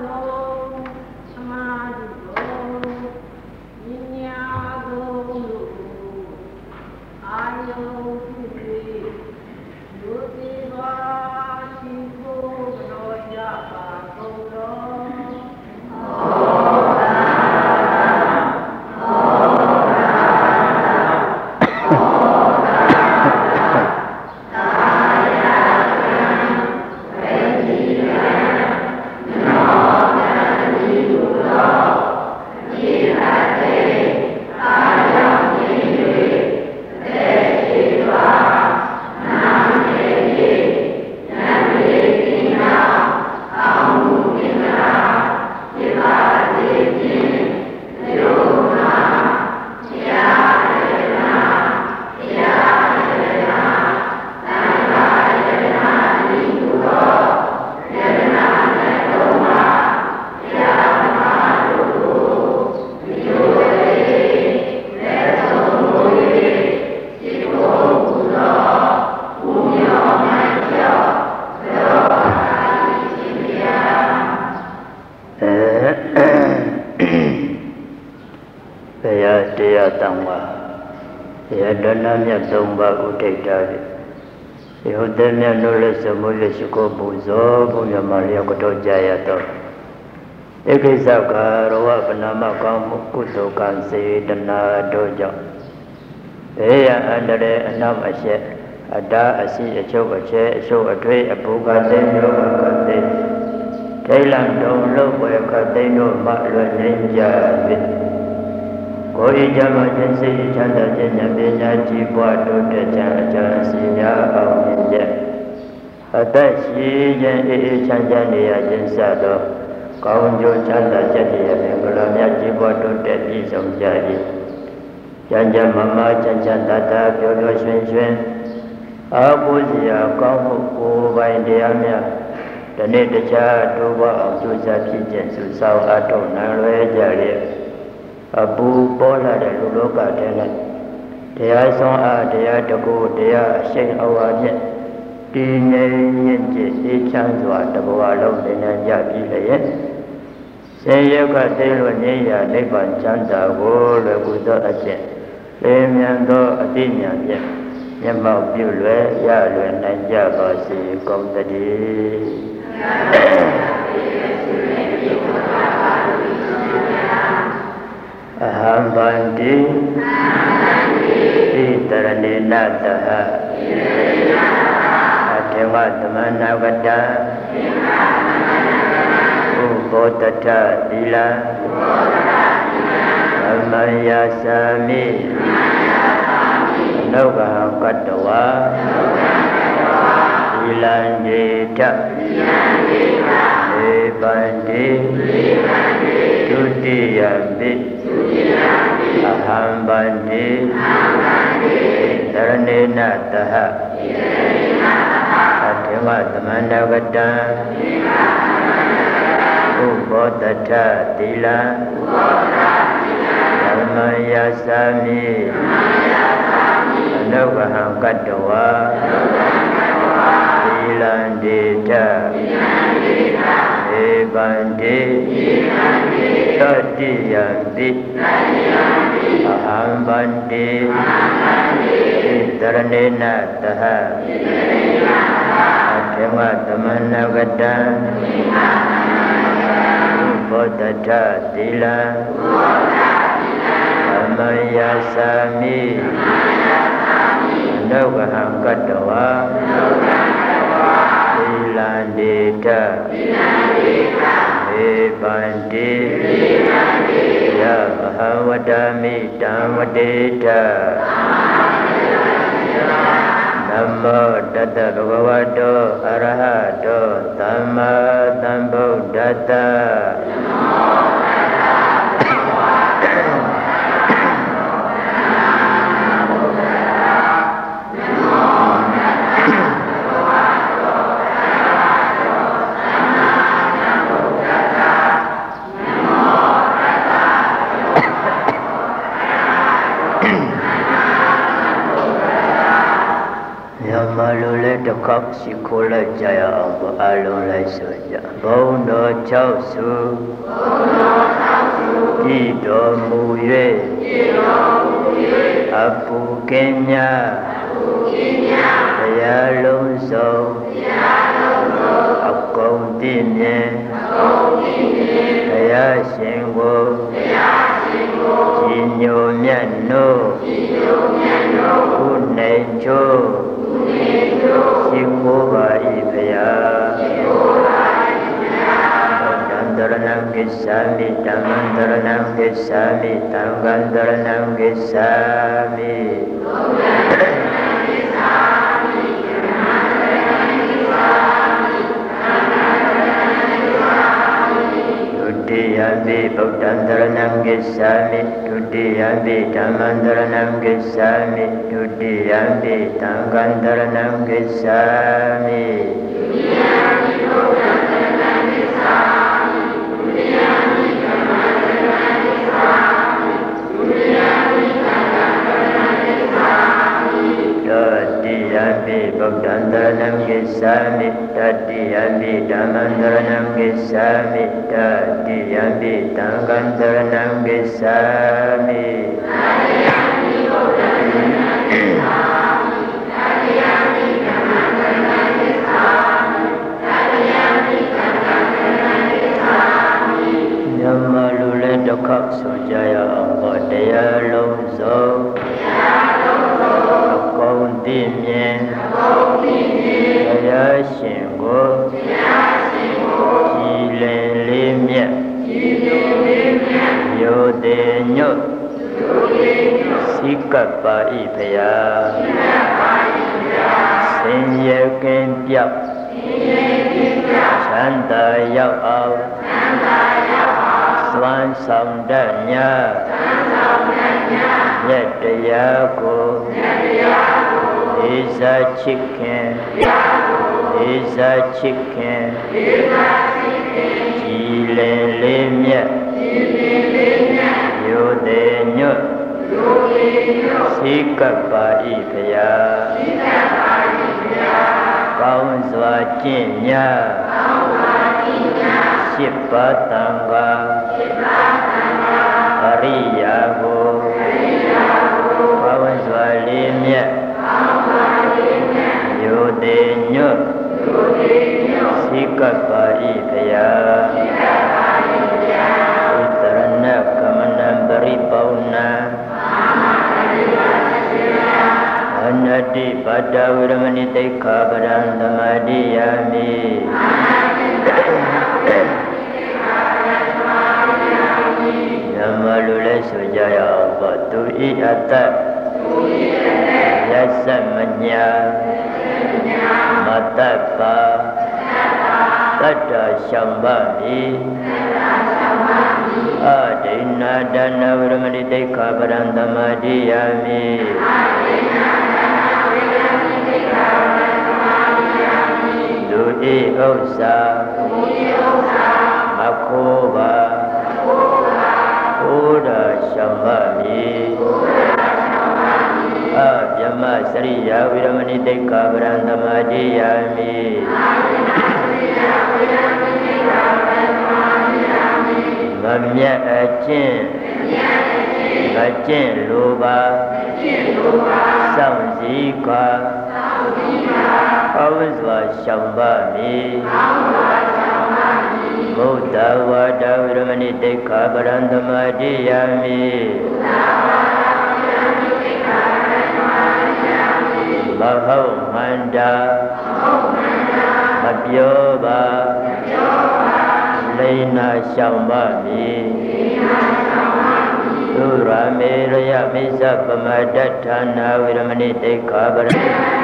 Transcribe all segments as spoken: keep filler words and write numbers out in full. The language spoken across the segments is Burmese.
ခခေါက်ရှိခိုးလိုက်ကြရအောင်ပေါ့အလုံးလိုက်ဆိုကြဘုံတော်၆စုဘုံတော်၆စုကြည်တော်မူ၍ကြည်တော်မူ၍အပူကင်းမြအပူကင်းမြတရားလုံးစုံတရားလုံးစုံအကုန်တည်မြဲအကုန်တည်မြဲတရားရှင်ကိုတရားရှင်ကိုကြည်ညိုမြတ်နို့ကြည်ညိုမြတ်နို့ကုနေချိုးရှိခိုးပါ၏ဘုရားရှိခိုးပါ၏ဘုရားဘုဒ္ဓံတရဏံကိစ္ဆာမိဓမ္မံတရဏံကိစ္ဆာမိသံဃံတရဏံကိစ္ဆာမိဘုဒ္ဓံတရဏံကိစ္ဆာမိဓမ္မံတရဏံကိစ္ဆာမိသံဃံတရဏံကိစ္ဆာမိဒုတိယပိဗုဒ္ဓံတရဏံကိစ္ဆာမိဒုတိယပိဓမ္မံတရဏံကိစ္ဆာမိဒုတိယပိသံဃံတရဏံကိစ္ဆာမိဒုတိယပိဗုဒ္ဓံတရဏံကိစ္ဆာမိဒုတိယပိဓမ္မံတရဏံကိစ္ဆာမိဒုတိယပိသံဃံတရဏံကိစ္ဆာမိတတိယပိဗုဒ္ဓံတရဏံကိစ္ဆာမိတတိယပိဓမ္မံတရဏံကိစ္ဆာမိတတိယပိသံဃံတရဏံကိစ္ဆာမိတတိယပိဗုဒ္ဓံတရဏံကိစ္ဆာမိတတိယပိဓမ္မံတရဏံကိစ္ဆာမိတတိယပိသံဃံတရဏံကိစ္ဆာမိညမလူလည်းတစ်ခေါက်ဆိုကြရအောင်ဟောတရားလုံးစုံတရားလုံးစုံအကုန်တည်မြဲအကုန်တည်မြဲတရားရှင်ကိုတရားရှင်ကိုကြည်လင်လေးမြတ်ကြည်လင်လေးမြတ်ရိုသေညွတ်ရိုသေညွတ်စိကပ္ပါဤဘုရားစိကပ္ပါဤဘုရားဆင်းရဲကင်းပြောက်ဆင်းရဲကင်းပြောက်ချမ်းသာရောက်အောင်ချမ်းသာရောက်အောင်သွမ်းဆောင်တတ်ညာသွမ်းဆောင်တတ်ညာမြတ်တရားကိုမြတ်တရားကိုလေးစားချစ်ခင်တရားကိုလေးစားချစ်ခင်လေးစားချစ်ခင်ကြည်လင်လေးမြတ်ကြည်လင်လေးမြတ်ရိုသေညွတ်ရိုသေညွတ်စိကပ္ပါဤဘုရားစိကပ္ပါဤဘုရားကောင်းစွာကျင့်ညာကောင်းစွာကျင့်ညာရှစ်ပါးသံဃာရှစ်ပါးသံဃာအရိယာကိုအရိယာကိုကောင်းစွာလေးမြတ်ကောင်းစွာလေးမြတ်ရိုသေညွတ်ရိုသေညွတ်စိကပ္ပါဤဘုရားစိကပ္ပါဤဘုရားဥတရဏကမနံပရိပောဏံအနတ္တိပတ္တဝရမဏိတိခာပရံသမာဓိယာမိညမလူလည်းဆိုကြရအောင်ပေါ့သူဤအတ္တယသမညာမတ္တပါတတ္တရှံဗမိအဒိဏဒနဝရမဏိတိခာပရံသမာဓိယာမိဒုဤဥစ္စာမခိုးပါဘုရားရှံဗမိအဗျမစရိယဝိရမဏိတိခာပရံသမာဓိယာမိမမြတ်အကျင့်မကျင့်လိုပါစောင့်စည်းကွာကောင်းစွာရှောင်ပါမည်ဘုဒ္ဓဝါဒဝိရမဏိတိခာပရံသမာဓိယာမိမဟုတ်မှန်တာမပြောပါလိဏရှောင်ပါမည်သုရမေရယမိစ္ဆပမဒ္ဒဌာနာဝိရမဏိတိခာပရံ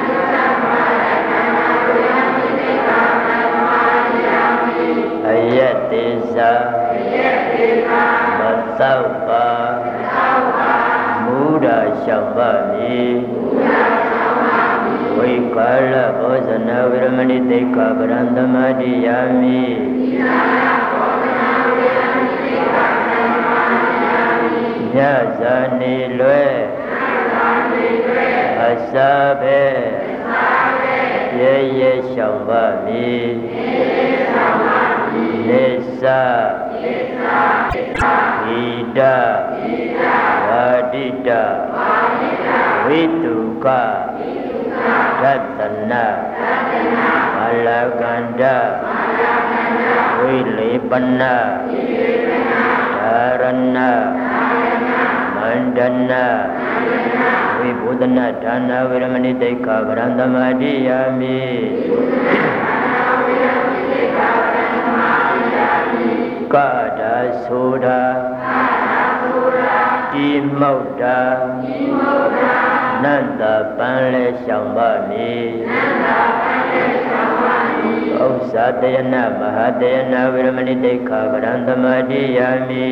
အယတ္တိဇာမသောပါမူဒရှောင်ပါမည်ဝိကာလဘောဇနာဝိရမဏိတိခာပရံသမာဓိယာမိညဇာနေလွယ်အစာပဲရေရဲရှောင်ပါမည်နေသဟိတဝါတိတဝိတုကသတ္တနာမလကန္တဝိလေပနဓာရဏမန္တနာဝိဘုဒနာဒါနဝေရမဏိတိခာဗရံသမာတိယာမိကာဒဆိုတာတိမုတ်တာနန္တပံလဲရှောင်ပါမည်ဥစ္စာတယနာမဟာတယနာဝေရမဏိတိခာဗရံသမာတိယာမိ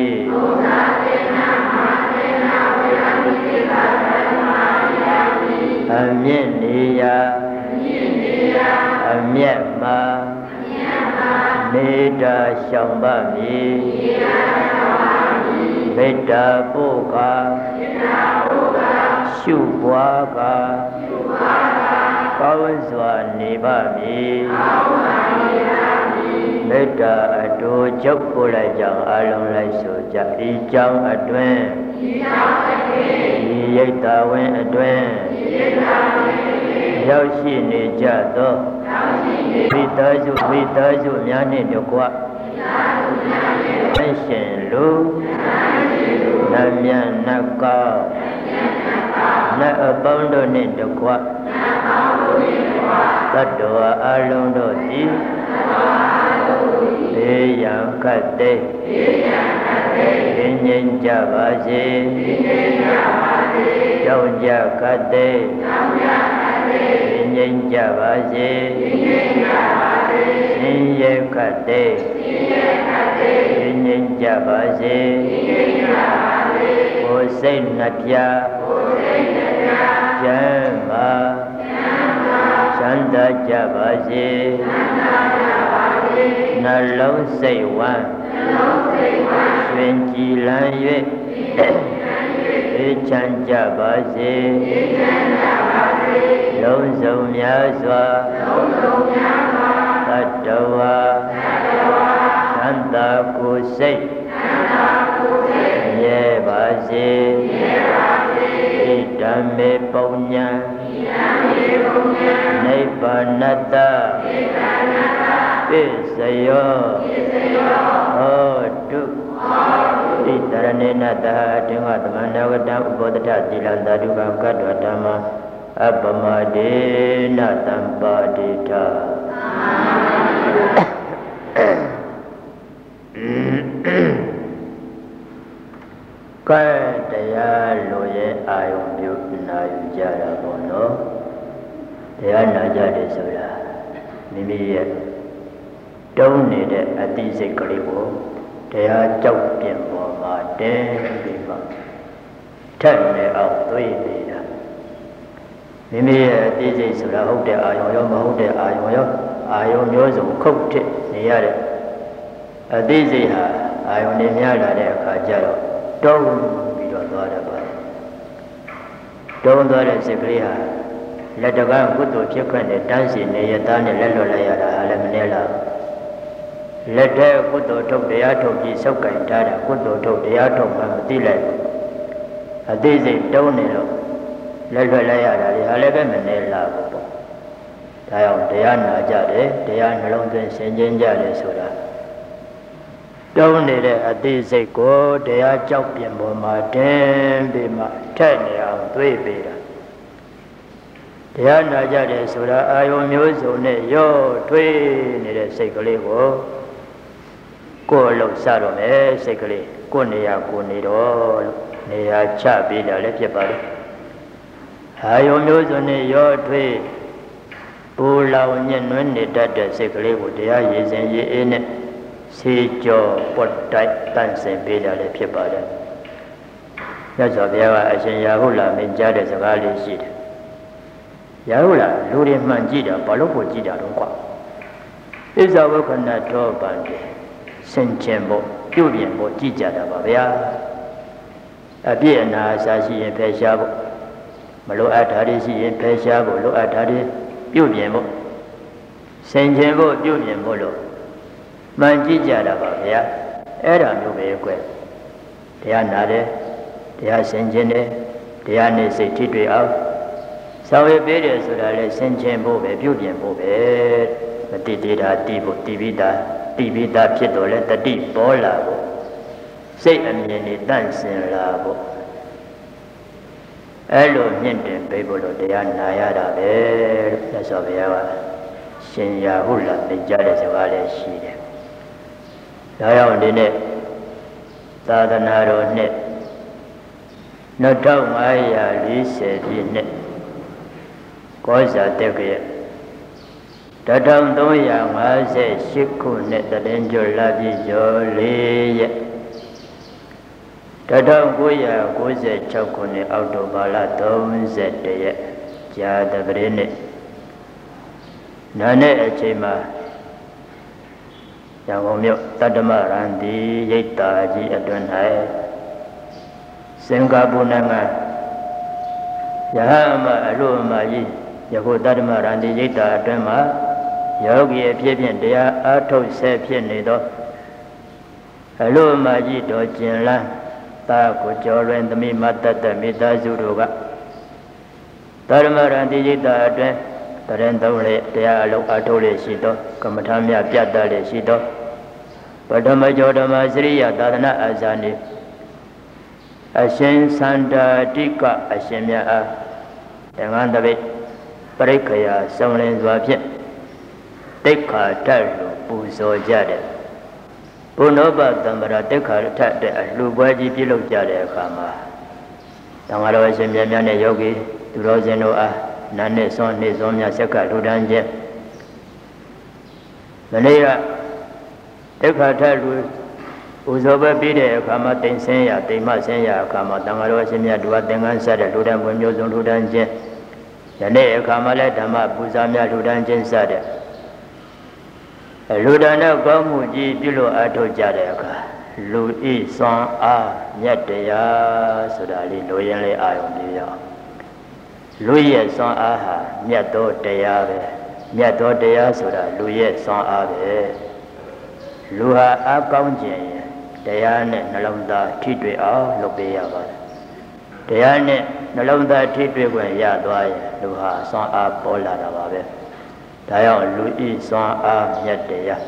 အမြင့်နေရာအမြတ်မှာနေတာရှောင်ပါမည်မေတ္တာပို့ကာရှုပွားကာကောင်းစွာနေပါမည်မေတ္တာအတူချုပ်ပို့လိုက်ကြောင်းအလုံးလိုက်ဆိုကြဒီကြောင်းအတွင်းဒီရိတ်တာဝင်အတွင်းရောက်ရှိနေကြသောမိသားစုမိသားစုများနှင့်တကွအရှင်လူနတ်မြတ်နတ်ကောင်းနတ်အပေါင်းတို့နှင့်တကွသတ္တဝါအလုံးတို့သည်ဘေးရန်ခတ်သိငြိမ်းကြပါစေကြောင်းကြခတ်သိငြိမ်းကြပါစေဆင်းရဲခတ်သိငြိမ်းကြပါစေကိုယ်စိတ်နှပြကျမ်းပါချမ်းသာကြပါစေနှလုံးစိတ်ဝမ်းရွှင်ကြည်လန်း၍အေးချမ်းကြပါစေလုံးစုံများစွာသတ္တဝါသံသာကိုယ်စိတ်ရဲပါစေဣဒံမေပုညံနိဗ္ဗာနတ္တပစ္စယောဟောတုဣတရဏေနတဟအတင်္ဂသမန္တဝတ္တဥပောတ္ထသီလံသာဓုကံကတ္တဝဓမ္မအပမဒေနသံပါတိတာကဲတရားလိုရဲ့အာယုံပြုနာယူကြတာပေါ့နော်တရားနာကြတယ်ဆိုတာမိမိရဲ့တုံးနေတဲ့အတိစိတ်ကလေးကိုတရားကြောက်ပြင်ပေါ်မှာတင်းပြီးမှထက်နေအောင်သွေးနေတာမိမိရဲ့အတိစိတ်ဆိုတာဟုတ်တဲ့အာယုံရောမဟုတ်တဲ့အာယုံရောအာယုံမျိုးစုံခုတ်ထစ်နေရတဲ့အတိစိတ်ဟာအာယုံနေများလာတဲ့အခါကျတော့တုံးပြီးတော့သွားတယ်ပါတုံးသွားတဲ့စိတ်ကလေးဟာလက်တကားကုသိုလ်ဖြစ်ခွင့်နဲ့တန်းစီနေရသားနဲ့လက်လွတ်လိုက်ရတာဟာလည်းမနည်းလားလက်ထဲကုသိုလ်ထုတ်တရားထုတ်ပြီးစောက်ကင်ထားတာကုသိုလ်ထုတ်တရားထုတ်မှမသိလိုက်အသေးစိတ်တုံးနေတော့လက်လွတ်လိုက်ရတာလေဟာလည်းပဲမနည်းလားပေါ့ဒါကြောင့်တရားနာကြတယ်တရားနှလုံးသွင်းဆင်ခြင်ကြတယ်ဆိုတာတုံးနေတဲ့အသေးစိတ်ကိုတရားကြောက်ပြင်ပေါ်မှာတင်းပြီးမှထက်နေအောင်သွေးပေးတာတရားနာကြတယ်ဆိုတာအာယုံမျိုးစုံနဲ့ရော့ထွေးနေတဲ့စိတ်ကလေးကိုကိုယ်လုံးစတော့မယ်စိတ်ကလေးကိုယ်နေရာကိုယ်နေတော့လို့နေရာချပေးတာလည်းဖြစ်ပါလေအာယုံမျိုးစုံနဲ့ရော့ထွေးပူလောင်ညှဉ်းနှွမ်းနေတတ်တဲ့စိတ်ကလေးကိုတရားရည်စင်ရည်အေးနဲ့ဆေးကြောပွတ်တိုက်တန့်စင်ပေးတာလည်းဖြစ်ပါတယ်မြတ်စွာဘုရားကအရှင်ရာဟုလာမင်းကြားတဲ့စကားလေးရှိတယ်ရာဟုလာလူတွေမှန်ကြည့်တာဘာလို့ကိုကြည့်တာတော့ကွာဣဇဝခဏထောပန်တယ်ဆင်ခြင်ဖို့ပြုပြင်ဖို့ကြည့်ကြတာပါဗျာအပြည့်အနာအစာရှိရင်ဖယ်ရှားဖို့မလိုအပ်တာတွေရှိရင်ဖယ်ရှားဖို့လိုအပ်တာတွေပြုပြင်ဖို့ဆင်ခြင်ဖို့ပြုပြင်ဖို့လို့မှန်ကြည့်ကြတာပါဗျာအဲ့ဒါမျိုးပဲကွတရားနာတယ်တရားဆင်ခြင်တယ်တရားနဲ့စိတ်ထိတွေ့အောင်ဆောင်ရွက်ပေးတယ်ဆိုတာလေဆင်ခြင်ဖို့ပဲပြုပြင်ဖို့ပဲမတိတိတာတိဖို့တိပိတာတိပိတာဖြစ်တော့လေတတိပေါ်လာဖို့စိတ်အမြင်နဲ့တန့်စင်လာဖို့အဲ့လိုမြင့်တင်ပေးဖို့လို့တရားနာရတာပဲလို့ဆက်ဆိုဗျာကရှင်ရာဟုလာသင်ကြားတဲ့စကားလည်းရှိတယ်။ဒါကြောင့်ဒီနေ့သာသနာတော်နှစ်နှစ်ထောင်ငါးရာလေးဆယ်ပြည့်နှစ်ကောဇာတက္ကရာတထောင်သုံးရာငါးဆယ်ရှစ်ခုနှစ်တရင်ကျော်လပြည့်ကျော်လေးရက်တထောင်ကိုးရာကိုးဆယ်ခြောက်ခုနှစ်အောက်တိုဘာလသုံးဆယ်တရက်ဇာတပရိနှစ်နာနဲ့အချိန်မှာရန်ကုန်မြို့တတ္တမရန်တီရိပ်သာကြီးအတွင်း၌စင်ကာပူနိုင်ငံယဟအမအလို့အမကြီးယခုတတ္တမရန်တီရိပ်သာအတွင်းမှာယောဂီအဖြစ်ဖြင့်တရားအားထုတ်ဆဲဖြစ်နေသောအလို့အမကြီးတော်ကျင်လန်းသာကိုကျော်လွင်သမိမတ္တတမိသားစုတို့ကတတ္တမရန်တီရိပ်သာအတွင်းတရင်သုံးလေတရားအလုံးအထုတ်လေရှိသောကမ္မထာမြပြတ်တတ်လေရှိသောပထမကျော်ဓမ္မစရိယသာသနာအာဇာနိအရှင်သန္တာတိကအရှင်မြတ်အားတန်ခါတပိတ်ပရိက္ခယာဆောင်လင်းစွာဖြင့်တိက္ခာထလို့ပူဇော်ကြတဲ့ဘုနောပတံပရာတိက္ခာထတဲ့အလှူပွဲကြီးပြုလုပ်ကြတဲ့အခါမှာတန်ခါတော်အရှင်မြတ်များနဲ့ယောဂီသူတော်စင်တို့အားနာနဲ့စွန်းနေစွန်းများဆက်ကလူတန်းခြင်းမနေ့ကတိက္ခာထလူဥဇောပဲပြီးတဲ့အခါမှာတိမ်ဆင်းရတိမ်မဆင်းရအခါမှာတန်ခါတော်အရှင်မြတ်တို့ကသင်္ကန်းဆက်တဲ့လူတန်းဝင်မျိုးစုံလူတန်းခြင်းယနေ့အခါမှာလည်းဓမ္မပူဇာများလူတန်းခြင်းစတဲ့လူတန်းတဲ့ကောင်းမှုကြီးပြုလို့အားထုတ်ကြတဲ့အခါလူဤစွမ်းအားမြတ်တရားဆိုတာလေးလိုရင်းလေးအာရုံပြုရအောင်လူရဲ့စွမ်းအားဟာမြတ်သောတရားပဲမြတ်သောတရားဆိုတာလူရဲ့စွမ်းအားပဲလူဟာအားကောင်းခြင်းရင်တရားနဲ့နှလုံးသားထိတွေ့အောင်လုပ်ပေးရပါတယ်တရားနဲ့နှလုံးသားထိတွေ့ခွင့်ရသွားရင်လူဟာစွမ်းအားပေါ်လာတာပါပဲဒါကြောင့်လူဤစွမ်းအားမြတ်တရား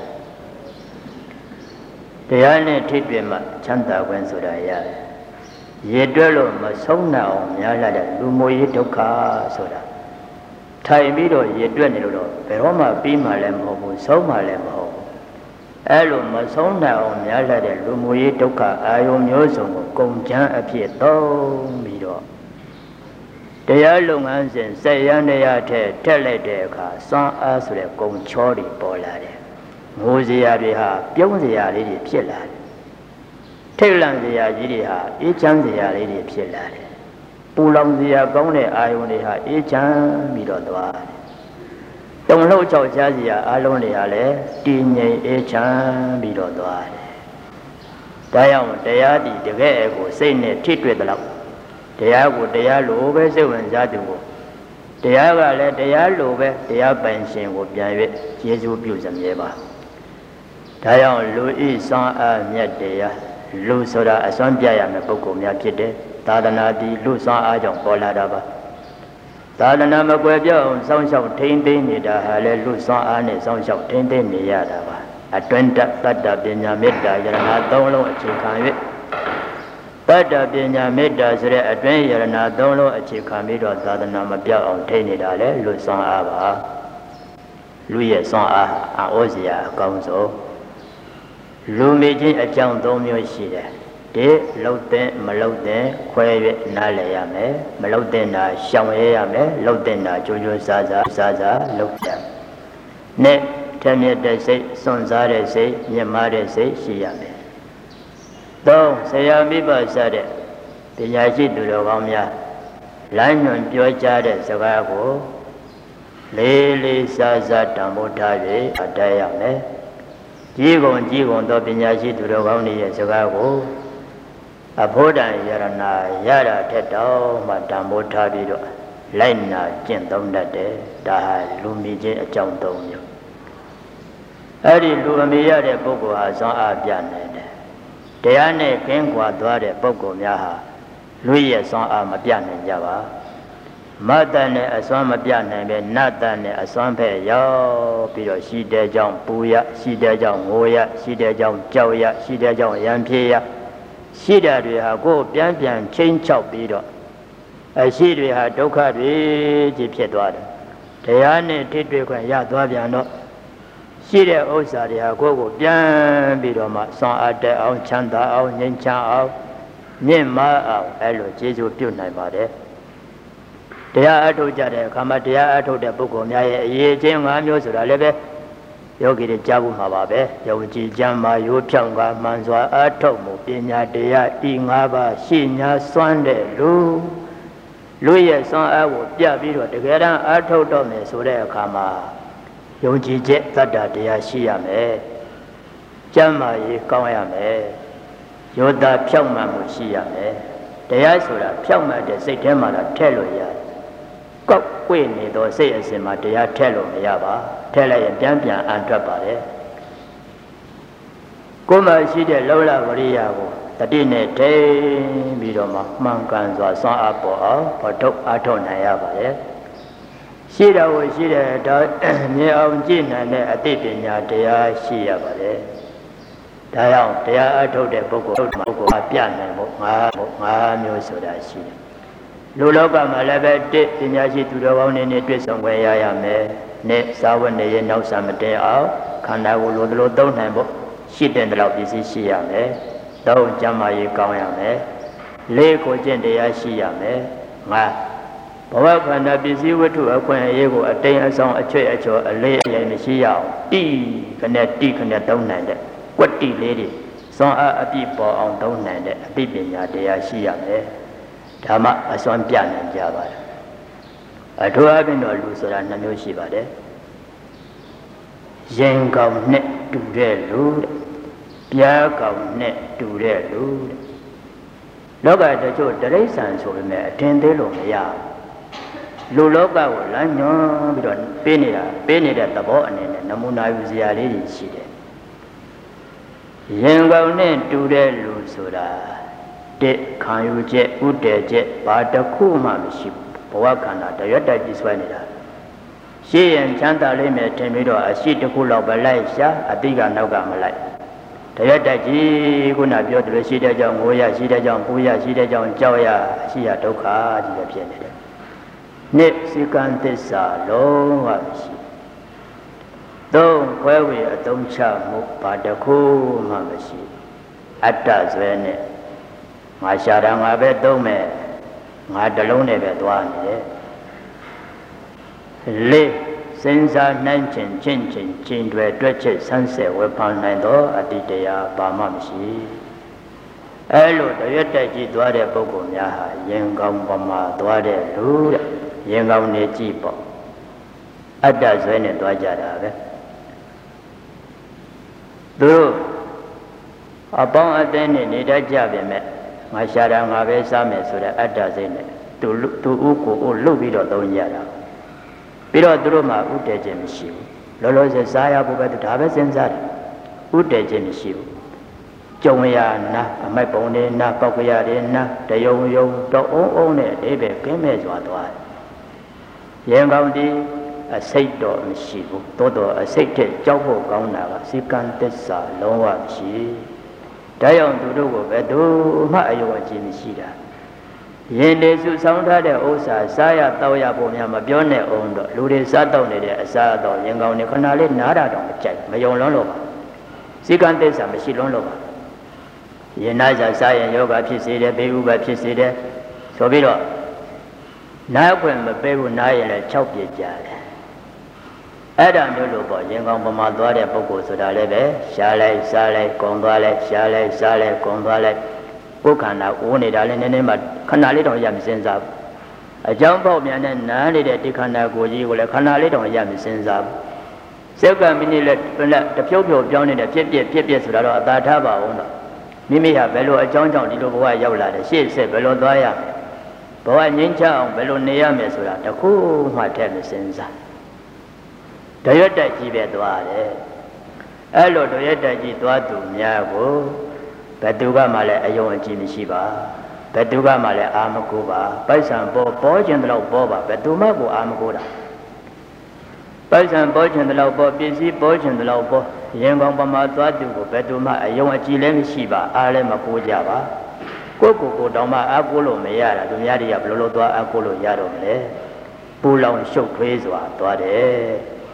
တရားနဲ့ထိတွေ့မှချမ်းသာခွင့်ဆိုတာရတယ်ရေတွက်လို့မဆုံးနိုင်အောင်များလာတဲ့လူမျိုးရေးဒုက္ခဆိုတာထိုင်ပြီးတော့ရေတွက်နေလို့တော့ဘယ်တော့မှပြီးမှလည်းမဟုတ်ဘူးဆုံးမှလည်းမဟုတ်ဘူးအဲလိုမဆုံးနိုင်အောင်များလာတဲ့လူမျိုးရေးဒုက္ခအာယုံမျိုးစုံကိုကုန်ချမ်းအဖြစ်သုံးပြီးတော့တရားလုပ်ငန်းစဉ်စက်ရန်တရားထဲထက်လိုက်တဲ့အခါစွမ်းအားဆိုတဲ့ကုန်ချောတွေပေါ်လာတယ်ငိုစရာတွေဟာပြုံးစရာလေးတွေဖြစ်လာတယ်ထိတ်လန့်စရာကြီးတွေဟာအေးချမ်းစရာလေးတွေဖြစ်လာတယ်ပူလောင်စရာကောင်းတဲ့အာယုန်တွေဟာအေးချမ်းပြီးတော့သွားတယ်တုံလှုပ်ချောက်ချားစရာအလုံးတွေဟာလည်းတည်ငြိမ်အေးချမ်းပြီးတော့သွားတယ်ဒါကြောင့်တရားဒီတကယ်ကိုစိတ်နဲ့ထိတွေ့သလောက်တရားကိုတရားလိုပဲစိတ်ဝင်စားသူကိုတရားကလည်းတရားလိုပဲတရားပိုင်ရှင်ကိုပြန်၍ကျေးဇူးပြုစမြဲပါဒါကြောင့်လူဤစွမ်းအားမြတ်တရားလူဆိုတာအစွမ်းပြရမယ့်ပုဂ္ဂိုလ်များဖြစ်တယ်သာသနာတည်လူစွမ်းအားကြောင့်ပေါ်လာတာပါသာသနာမကွယ်ပြောင်းစောင့်ရှောက်ထိန်းသိမ်းနေတာဟာလေလူစွမ်းအားနဲ့စောင့်ရှောက်ထိန်းသိမ်းနေရတာပါအတွင်းတတ္တပညာမေတ္တာယရဏသုံးလုံးအခြေခံ၍တတ္တပညာမေတ္တာဆိုတဲ့အတွင်းယရဏသုံးလုံးအခြေခံပြီးတော့သာသနာမပြောင်းအောင်ထိန်းနေတာလေလူစွမ်းအားပါလူရဲ့စွမ်းအားအာဩဇရာအကောင်းဆုံးလူမိချင်းအကြောင်းသုံးမျိုးရှိတယ်ဒီလှုပ်တဲ့မလှုပ်တဲ့ခွဲ၍နားလည်ရမယ်မလှုပ်တဲ့နာရှောင်ရရမယ်လှုပ်တဲ့နာကြိုးကြိုးစားစားစားစားလှုပ်ကြနဲ့ထက်မြက်တဲ့စိတ်စွန့်စားတဲ့စိတ်မြင့်မားတဲ့စိတ်ရှိရမယ်သုံးဆရာမိဘစားတဲ့ပညာရှိသူတော်ကောင်းများလမ်းညွှန်ပြောကြားတဲ့စကားကိုလေးလေးစားစားတန်ဖိုးထား၍အတတ်ရမယ်ကြီးကုန်ကြီးကုန်သောပညာရှိသူတော်ကောင်းတွေရဲ့စကားကိုအဖို့တန်ယရနာရတာထက်တော့မှတန်ဖိုးထားပြီးတော့လိုက်နာကျင့်သုံးတတ်တယ်ဒါဟာလူမီချင်းအကြောင်းသုံးမျိုးအဲ့ဒီလူအမိရတဲ့ပုဂ္ဂိုလ်ဟာဇွန်အားပြနိုင်တယ်တရားနဲ့ကင်းကွာသွားတဲ့ပုဂ္ဂိုလ်များဟာလူရဲ့ဇွန်အားမပြနိုင်ကြပါမတ္တနဲ့အစွမ်းမပြနိုင်ပဲနတ္တနဲ့အစွမ်းဖက်ရောက်ပြီးတော့ရှိတဲ့ကြောင့်ပူရရှိတဲ့ကြောင့်ငိုရရှိတဲ့ကြောင့်ကြောက်ရရှိတဲ့ကြောင့်ရံပြေရရှိတဲ့တွေဟာကိုယ်ပြန်ပြန်ချင်းချောက်ပြီးတော့အရှိတွေဟာဒုက္ခတွေကြီးဖြစ်သွားတယ်တရားနဲ့ထိတွေ့ခွင့်ရသွားပြန်တော့ရှိတဲ့ဥစ္စာတွေဟာကိုယ်ကိုပြန်ပြီးတော့မှစွမ်းအားတက်အောင်ချမ်းသာအောင်ငြိမ်းချမ်းအောင်မြင့်မားအောင်အဲ့လိုကျေးဇူးပြုနိုင်ပါတယ်တရားအထုတ်ကြတဲ့အခါမှာတရားအထုတ်တဲ့ပုဂ္ဂိုလ်များရဲ့အရေးချင်း၅မျိုးဆိုတာလည်းပဲယောဂီတွေကြားဖို့မှာပါပဲယုံကြည်ကြမ်းမာရိုးဖြောင့်ကမှန်စွာအထုတ်မှုပညာတရားဤ၅ပါးရှိညာစွမ်းတဲ့လူလူရဲ့စွမ်းအားကိုပြပြီးတော့တကယ်တမ်းအထုတ်တော့မယ်ဆိုတဲ့အခါမှာယုံကြည်ချက်သတ္တတရားရှိရမယ်ကျမ်းမာရေးကောင်းရမယ်ယောတာဖြောင့်မှန်မှုရှိရမယ်တရားဆိုတာဖြောင့်မှန်တဲ့စိတ်ထဲမှာတော့ထည့်လို့ရတယ်ကောက်ွေ့နေတော့စိတ်အစဉ်မှာတရားထည့်လို့မရပါထည့်လိုက်ရင်ပြန်ပြန်အံထွက်ပါတယ်ကိုယ်မှရှိတဲ့လောလဝရိယကိုတတိနဲ့ထိန်းပြီးတော့မှမှန်ကန်စွာစွမ်းအားပေါ်အောင်ဘထုတ်အားထုတ်နိုင်ရပါတယ်ရှိတော်ကိုရှိတဲ့တော့မြင်အောင်ကြည့်နိုင်တဲ့အသိပညာတရားရှိရပါတယ်ဒါကြောင့်တရားအထုတ်တဲ့ပုဂ္ဂိုလ်ပုဂ္ဂိုလ်ကပြနိုင်ဖို့ငါးဖို့ငါးမျိုးဆိုတာရှိတယ်လူလောကမှာလည်းပဲတစ်ပညာရှိသူတော်ကောင်းတွေနဲ့တွေ့ဆုံခွင့်ရရမယ်နဲ့စာဝတ်နေရနောက်ဆံမတဲအောင်ခန္ဓာကိုယ်လိုလိုသုံးနိုင်ဖို့ရှိတဲ့တော့ပစ္စည်းရှိရမယ်သုံးကျမ်းမာရေးကောင်းရမယ်လေးကိုကျင့်တရားရှိရမယ်ငါဘဝခန္ဓာပစ္စည်းဝတ္ထုအခွင့်အရေးကိုအတိမ်အဆောင်အချွတ်အချော်အလေးအယိုင်မရှိရအောင်တိခနဲ့တိခနဲ့သုံးနိုင်တဲ့ကွက်တိလေးတွေစွမ်းအားအပြည့်ပေါ်အောင်သုံးနိုင်တဲ့အသိပညာတရားရှိရမယ်ဒါမှအစွမ်းပြနိုင်ကြပါတယ်အထူးအပြင်တော့လူဆိုတာနှမျိုးရှိပါတယ်ရင်ကောင်နဲ့တူတဲ့လူတဲ့ပြားကောင်နဲ့တူတဲ့လူတဲ့လောကတချို့တရိစ္ဆာန်ဆိုပေမဲ့အထင်သေးလို့မရလူလောကကိုလမ်းညွှန်ပြီးတော့ပေးနေတာပေးနေတဲ့သဘောအနေနဲ့နမူနာယူစရာလေးတွေရှိတယ်ရင်ကောင်နဲ့တူတဲ့လူဆိုတာတဲ့ခံယူချက်ဥတည်ချက်ဘာတစ်ခုမှမရှိဘူးဘဝခန္ဓာတရွတ်တိုက်ကြီးဆွဲနေတာရှိရင်ချမ်းသာလိမ့်မယ်ထင်ပြီးတော့အရှိတစ်ခုလောက်ပဲလိုက်ရှာအတိကနောက်ကမလိုက်တရွတ်တိုက်ကြီးခုနပြောတယ်လို့ရှိတဲ့ကြောင့်ငိုရရှိတဲ့ကြောင့်ပူရရှိတဲ့ကြောင့်ကြောက်ရရှိရဒုက္ခကြီးပဲဖြစ်နေတယ်နှစ်စိကံသစ္စာလုံးဝမရှိသုံးခွဲဝေအသုံးချမှုဘာတစ်ခုမှမရှိအတ္တဇွဲနဲ့ငါရှာတာငါပဲသုံးမယ်ငါတလုံးနဲ့ပဲသွားနေတယ်လေးစဉ်းစားနိုင်ခြင်းချင်းချင်းချင်းတွေတွက်ချက်ဆန်းဆက်ဝေဖန်နိုင်သောအတ္တိတရားဘာမှမရှိအဲလိုတရွတ်တိုက်ကြည့်သွားတဲ့ပုဂ္ဂိုလ်များဟာရင်ကောင်းပမာသွားတဲ့လူတဲ့ရင်ကောင်းနေကြည့်ပေါ့အတ္တဇွဲနဲ့သွားကြတာပဲသူတို့အပေါင်းအသင်းနဲ့နေတတ်ကြပြီမဲ့ငါရှာတာငါပဲစားမယ်ဆိုတဲ့အတ္တစိတ်နဲ့သူသူဥကိုဥလှုပ်ပြီးတော့သုံးကြတာပြီးတော့သူတို့မှဥတည်ခြင်းမရှိဘူးလောလောဆယ်စားရဖို့ပဲဒါပဲစဉ်းစားတယ်ဥတည်ခြင်းမရှိဘူးကြုံရနာအမိုက်ပုံတွေနာပောက်ကရတွေနာတယုံယုံတော့အုံးအုံးနဲ့အိဗယ်ကင်းမဲ့စွာသွားတယ်ရင်ကောင်းဒီအစိတ်တော့မရှိဘူးတိုးတော့အစိတ်တဲ့ကြောက်ဖို့ကောင်းတာကစိကံသစ္စာလုံးဝမရှိဒါကြောင့်သူတို့ကိုပဲသူမှအယုံအကြည်မရှိတာရင်လေစုဆောင်ထားတဲ့ဥစ္စာစားရတောက်ရပုံများမပြောနဲ့အောင်တော့လူတွေစားတော့နေတဲ့အစားအသောက်ရင်ကောင်းနေခဏလေးနားတာတော့မကြိုက်မယုံလွန်းလို့ပါစိကံသစ္စာမရှိလွန်းလို့ပါရင်နာကြစားရင်ယောဂဖြစ်စေတယ်ဘေးဥပဖြစ်စေတယ်ဆိုပြီးတော့နားခွင့်မပေးဘူးနားရင်လည်း၆ပြစ်ကြတယ်အဲ့ဒါမျိုးလို့ပေါ့ရင်ကောင်းပမာသွားတဲ့ပုဂ္ဂိုလ်ဆိုတာလည်းပဲရှားလိုက်စားလိုက်ကုံသွားလိုက်ရှားလိုက်စားလိုက်ကုံသွားလိုက်ကိုယ်ခန္ဓာအိုးနေတာလည်းနည်းနည်းမှခဏလေးတော့ရမစင်စားဘူးအကြောင်းပေါက်မြန်နဲ့နားနေတဲ့ဒီခန္ဓာကိုယ်ကြီးကိုလည်းခဏလေးတော့ရမစင်စားဘူးစက္ကန့်မိနစ်လည်းတဖြုတ်ဖြုတ်ပြောင်းနေတဲ့ဖြစ်ဖြစ်ဖြစ်ဖြစ်ဆိုတာတော့အသာထားပါအောင်တော့မိမိဟာဘယ်လိုအကြောင်းကြောင့်ဒီလိုဘဝရောက်လာတယ်ရှေ့ဆက်ဘယ်လိုသွားရမလဲဘဝငြိမ်းချအောင်ဘယ်လိုနေရမယ်ဆိုတာတခုမှထည့်မစင်စားတရွတ်တိုက်ကြီးပဲသွားတယ်အဲ့လိုတို့ရတဲ့ကြီးသွားသူများကိုဘယ်သူကမှလည်းအယုံအကြည်မရှိပါဘယ်သူကမှလည်းအာမကိုပါပိုက်ဆံပေါ်ပေါ်ခြင်းတလို့ပေါ်ပါဘယ်သူမှကိုအာမကိုတာပိုက်ဆံပေါ်ခြင်းတလို့ပေါ်ပစ္စည်းပေါ်ခြင်းတလို့ပေါ်ရင်ကောင်ပမာသွားသူကိုဘယ်သူမှအယုံအကြည်လည်းမရှိပါအားလည်းမကိုကြပါကိုကိုကိုတောင်မှအားကိုလို့မရတာသူများတွေကဘယ်လိုလုပ်သွားအားကိုလို့ရတော့မလဲပူလောင်ရှုပ်ထွေးစွာသွားတယ်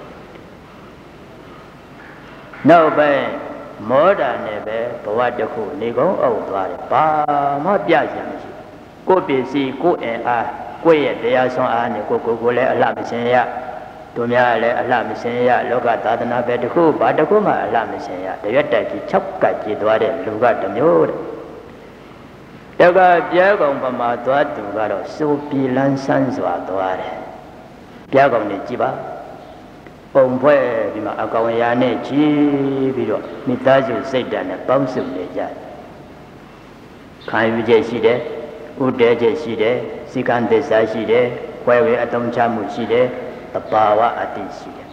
နောက်ပိုင်းမောဒာနဲ့ပဲဘဝတစ်ခုနေကုန်းအုပ်သွားတယ်ဘာမှပြစရာမရှိကိုပစ္စည်းကိုအင်အားကိုရဲ့တရားဆွမ်းအားနဲ့ကိုကိုကိုလည်းအလှမစင်ရသူများလည်းအလှမစင်ရလောကသာသနာပဲတစ်ခုဘာတစ်ခုမှအလှမစင်ရတရွက်တိုက်ကြီး၆ကတ်ကြည်သွားတဲ့လူကတစ်မျိုးတဲ့တကပြဲကောင်ပမာသွားသူကတော့စိုးပြေလန်းဆန်းစွာသွားတယ်ပြဲကောင်နဲ့ကြည်ပါပုံဖွဲ့ပြီးမှအကောင်ရာနဲ့ကြည်ပြီးတော့မိသားစုစိတ်ဓာတ်နဲ့ပေါင်းစုနေကြတယ်ခံယူချက်ရှိတယ်ဥဒဲချက်ရှိတယ်စိကံသစ္စာရှိတယ်ခွဲဝေအတုံးချမှုရှိတယ်တဘာဝအတိရှိတယ်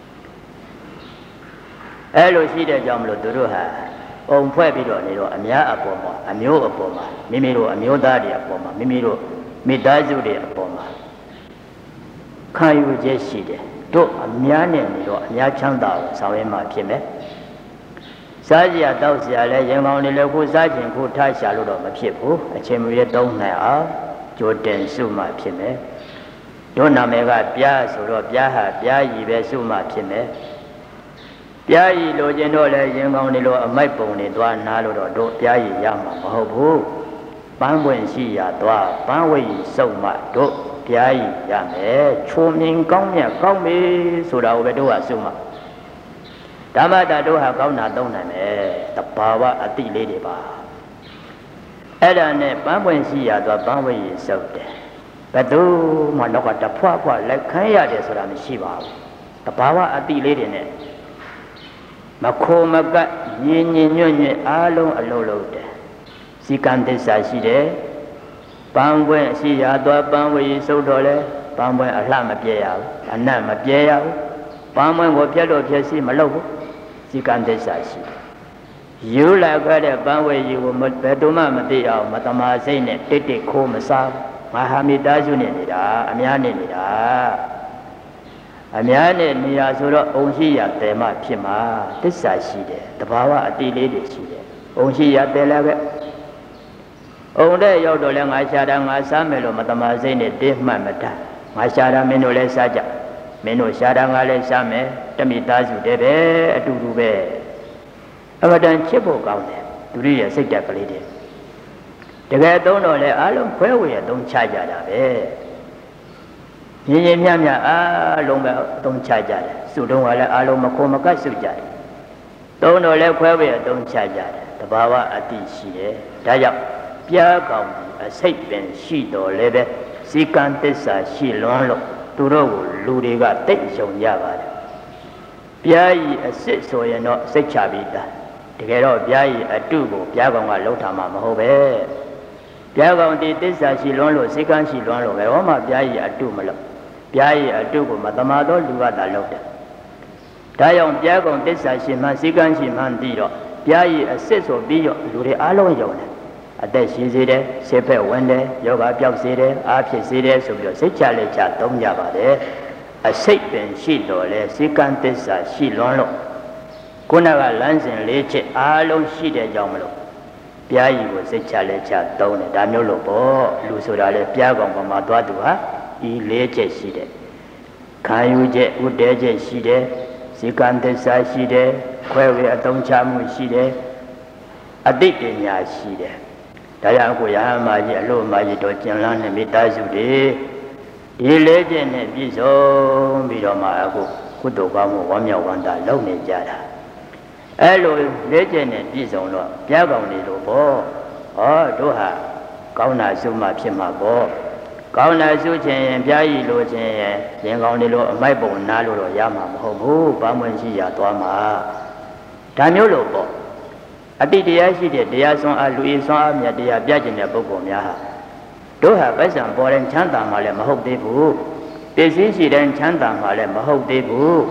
အဲ့လိုရှိတဲ့ကြောင့်မလို့သူတို့ဟာပုံဖွဲ့ပြီးတော့နေတော့အများအပေါ်မှာအမျိုးအပေါ်မှာမိမိတို့အမျိုးသားတွေအပေါ်မှာမိမိတို့မိသားစုတွေအပေါ်မှာခံယူချက်ရှိတယ်တို့အများနဲ့နေတော့အများချမ်းသာကိုဆောင်ရွက်မှဖြစ်မယ်စားကြရတောက်စရာလဲရင်ကောင်းနေလို့ကိုစားခြင်းကိုထားရှာလို့တော့မဖြစ်ဘူးအချိန်မရွေးတုံးနိုင်အောင်ကြိုတင်စုမှဖြစ်မယ်တို့နာမည်ကပြားဆိုတော့ပြားဟာပြားရည်ပဲစုမှဖြစ်မယ်ပြားရည်လိုချင်တော့လဲရင်ကောင်းနေလို့အမိုက်ပုံနေသွားနားလို့တော့တို့ပြားရည်ရမှာမဟုတ်ဘူးပန်းပွင့်ရှိရသွားပန်းဝိတ်စုံမှတို့ပြားရည်ရမယ်ချိုမြင်ကောင်းမြတ်ကောင်းပြီဆိုတာကိုပဲတို့ကစုမှဓမ္မတာတို့ဟာကောင်းတာသုံးနိုင်မယ်တဘာဝအတိလေးတွေပါအဲ့ဒါနဲ့ပန်းပွင့်ရှိရသွားပန်းဝိတ်စုံတယ်ဘယ်သူမှတော့ကတဖွားဖွားလက်ခံရတယ်ဆိုတာမရှိပါဘူးတဘာဝအတိလေးတွေနဲ့မခိုမကတ်ညင်ညင်ညွတ်ညွတ်အားလုံးအလုံးလုံးတယ်စီကံသစ္စာရှိတယ်ပန်းပွင့်ရှိရသွားပန်းဝေးစုပ်တော်လဲပန်းပွင့်အလှမပြဲရဘူးအနတ်မပြဲရဘူးပန်းပွင့်ကိုပြက်လို့ပြက်စီမလုပ်ဘူးစီကံသစ္စာရှိတယ်ယူလာခဲ့တဲ့ပန်းဝေးကြီးကိုဘယ်သူမှမသိအောင်မတမာစိတ်နဲ့တိတ်တိတ်ခိုးမစားမဟာမိသားစုနဲ့နေတာအများနဲ့နေတာအများနဲ့နေရာဆိုတော့အုံရှိရတယ်မှဖြစ်မှာသစ္စာရှိတယ်တဘာဝအတိလေးတွေရှိတယ်အုံရှိရတယ်လည်းပဲအုံတဲ့ရောက်တော့လဲငါရှာတာငါစားမယ်လို့မတမာစိတ်နဲ့တင်းမှတ်မတတ်ငါရှာတာမင်းတို့လည်းစားကြမင်းတို့ရှာတာငါလည်းစားမယ်တမိသားစုတည်းပဲအတူတူပဲအမတန်ချစ်ဖို့ကောင်းတယ်သူတို့ရဲ့စိတ်ဓာတ်ကလေးတွေတကယ်သုံးတော့လဲအားလုံးခွဲဝေအသုံးချကြတာပဲရင်းရင်းမြမြအားလုံးပဲအသုံးချကြတယ်စုတုံးကလည်းအားလုံးမခိုမကတ်စုကြတယ်သုံးတော့လဲခွဲဝေအသုံးချကြတယ်တဘာဝအတိရှိတယ်ဒါကြောင့်ပြားကောင်အစိတ်ပင်ရှိတော်လဲပဲစီကံသစ္စာရှိလွန်းလို့သူတို့ကိုလူတွေကတိတ်ယုံကြပါတယ်ပြားဤအစစ်ဆိုရင်တော့စိတ်ချပြီးသားတကယ်တော့ပြားဤအတုကိုပြားကောင်ကလှုပ်ထားမှာမဟုတ်ပဲပြားကောင်ဒီသစ္စာရှိလွန်းလို့စိတ်ကံရှိလွန်းလို့ပဲဟောမှပြားဤအတုမလို့ပြားဤအတုကိုမတမာတော့လူကသာလှုပ်တယ်ဒါကြောင့်ပြားကောင်သစ္စာရှိမှစိတ်ကံရှိမှသိတော့ပြားဤအစစ်ဆိုပြီးတော့လူတွေအားလုံးယုံတယ်အသက်ရှင်စေတယ်ဆေးဖက်ဝင်တယ်ယောဂပျောက်စေတယ်အားဖြစ်စေတယ်ဆိုပြီးတော့စိတ်ချလက်ချသုံးကြပါတယ်အစိတ်ပင်ရှိတော်လဲစိကံသစ္စာရှိလွန်းလို့ခုနကလမ်းစဉ်လေးချက်အားလုံးရှိတဲ့ကြောင့်မလို့ပြားကြီးကိုစိတ်ချလက်ချသုံးတယ်ဒါမျိုးလို့ပေါ့လူဆိုတာလဲပြားကောင်ပမာသွားသူဟာဤလေးချက်ရှိတယ်ခံယူချက်ဥဒဲချက်ရှိတယ်စိကံသစ္စာရှိတယ်ခွဲဝေအသုံးချမှုရှိတယ်အတိတ်ပညာရှိတယ်ဒါကြောင့်အခုရဟန်းမကြီးအလို့မကြီးတို့ကျင်လန်းနဲ့မိသားစုတွေဒီလေးချက်နဲ့ပြည့်စုံပြီးတော့မှအခုကုသိုလ်ကောင်းမှုဝမ်းမြောက်ဝမ်းသာလုပ်နေကြတာအဲ့လိုလေးချက်နဲ့ပြည့်စုံတော့ပြားကောင်နေလို့ပေါ့ဟောတို့ဟာကောင်းတာစုမှဖြစ်မှာပေါ့ကောင်းတာစုခြင်းရင်ပြားရည်လို့ခြင်းရင်ရင်ကောင်းနေလို့အမိုက်ပုံနားလို့တော့ရမှာမဟုတ်ဘူးဘာမှရှိရသွားမှာဒါမျိုးလို့ပေါ့အတိတရားရှိတဲ့တရားစွမ်းအားလူရည်စွမ်းအားမြတ်တရားပြကျင်တဲ့ပုဂ္ဂိုလ်များဟာတို့ဟာပိုက်ဆံပေါ်တဲ့ချမ်းသာမှလည်းမဟုတ်သေးဘူးပစ္စည်းရှိတဲ့ချမ်းသာမှလည်းမဟုတ်သေးဘူး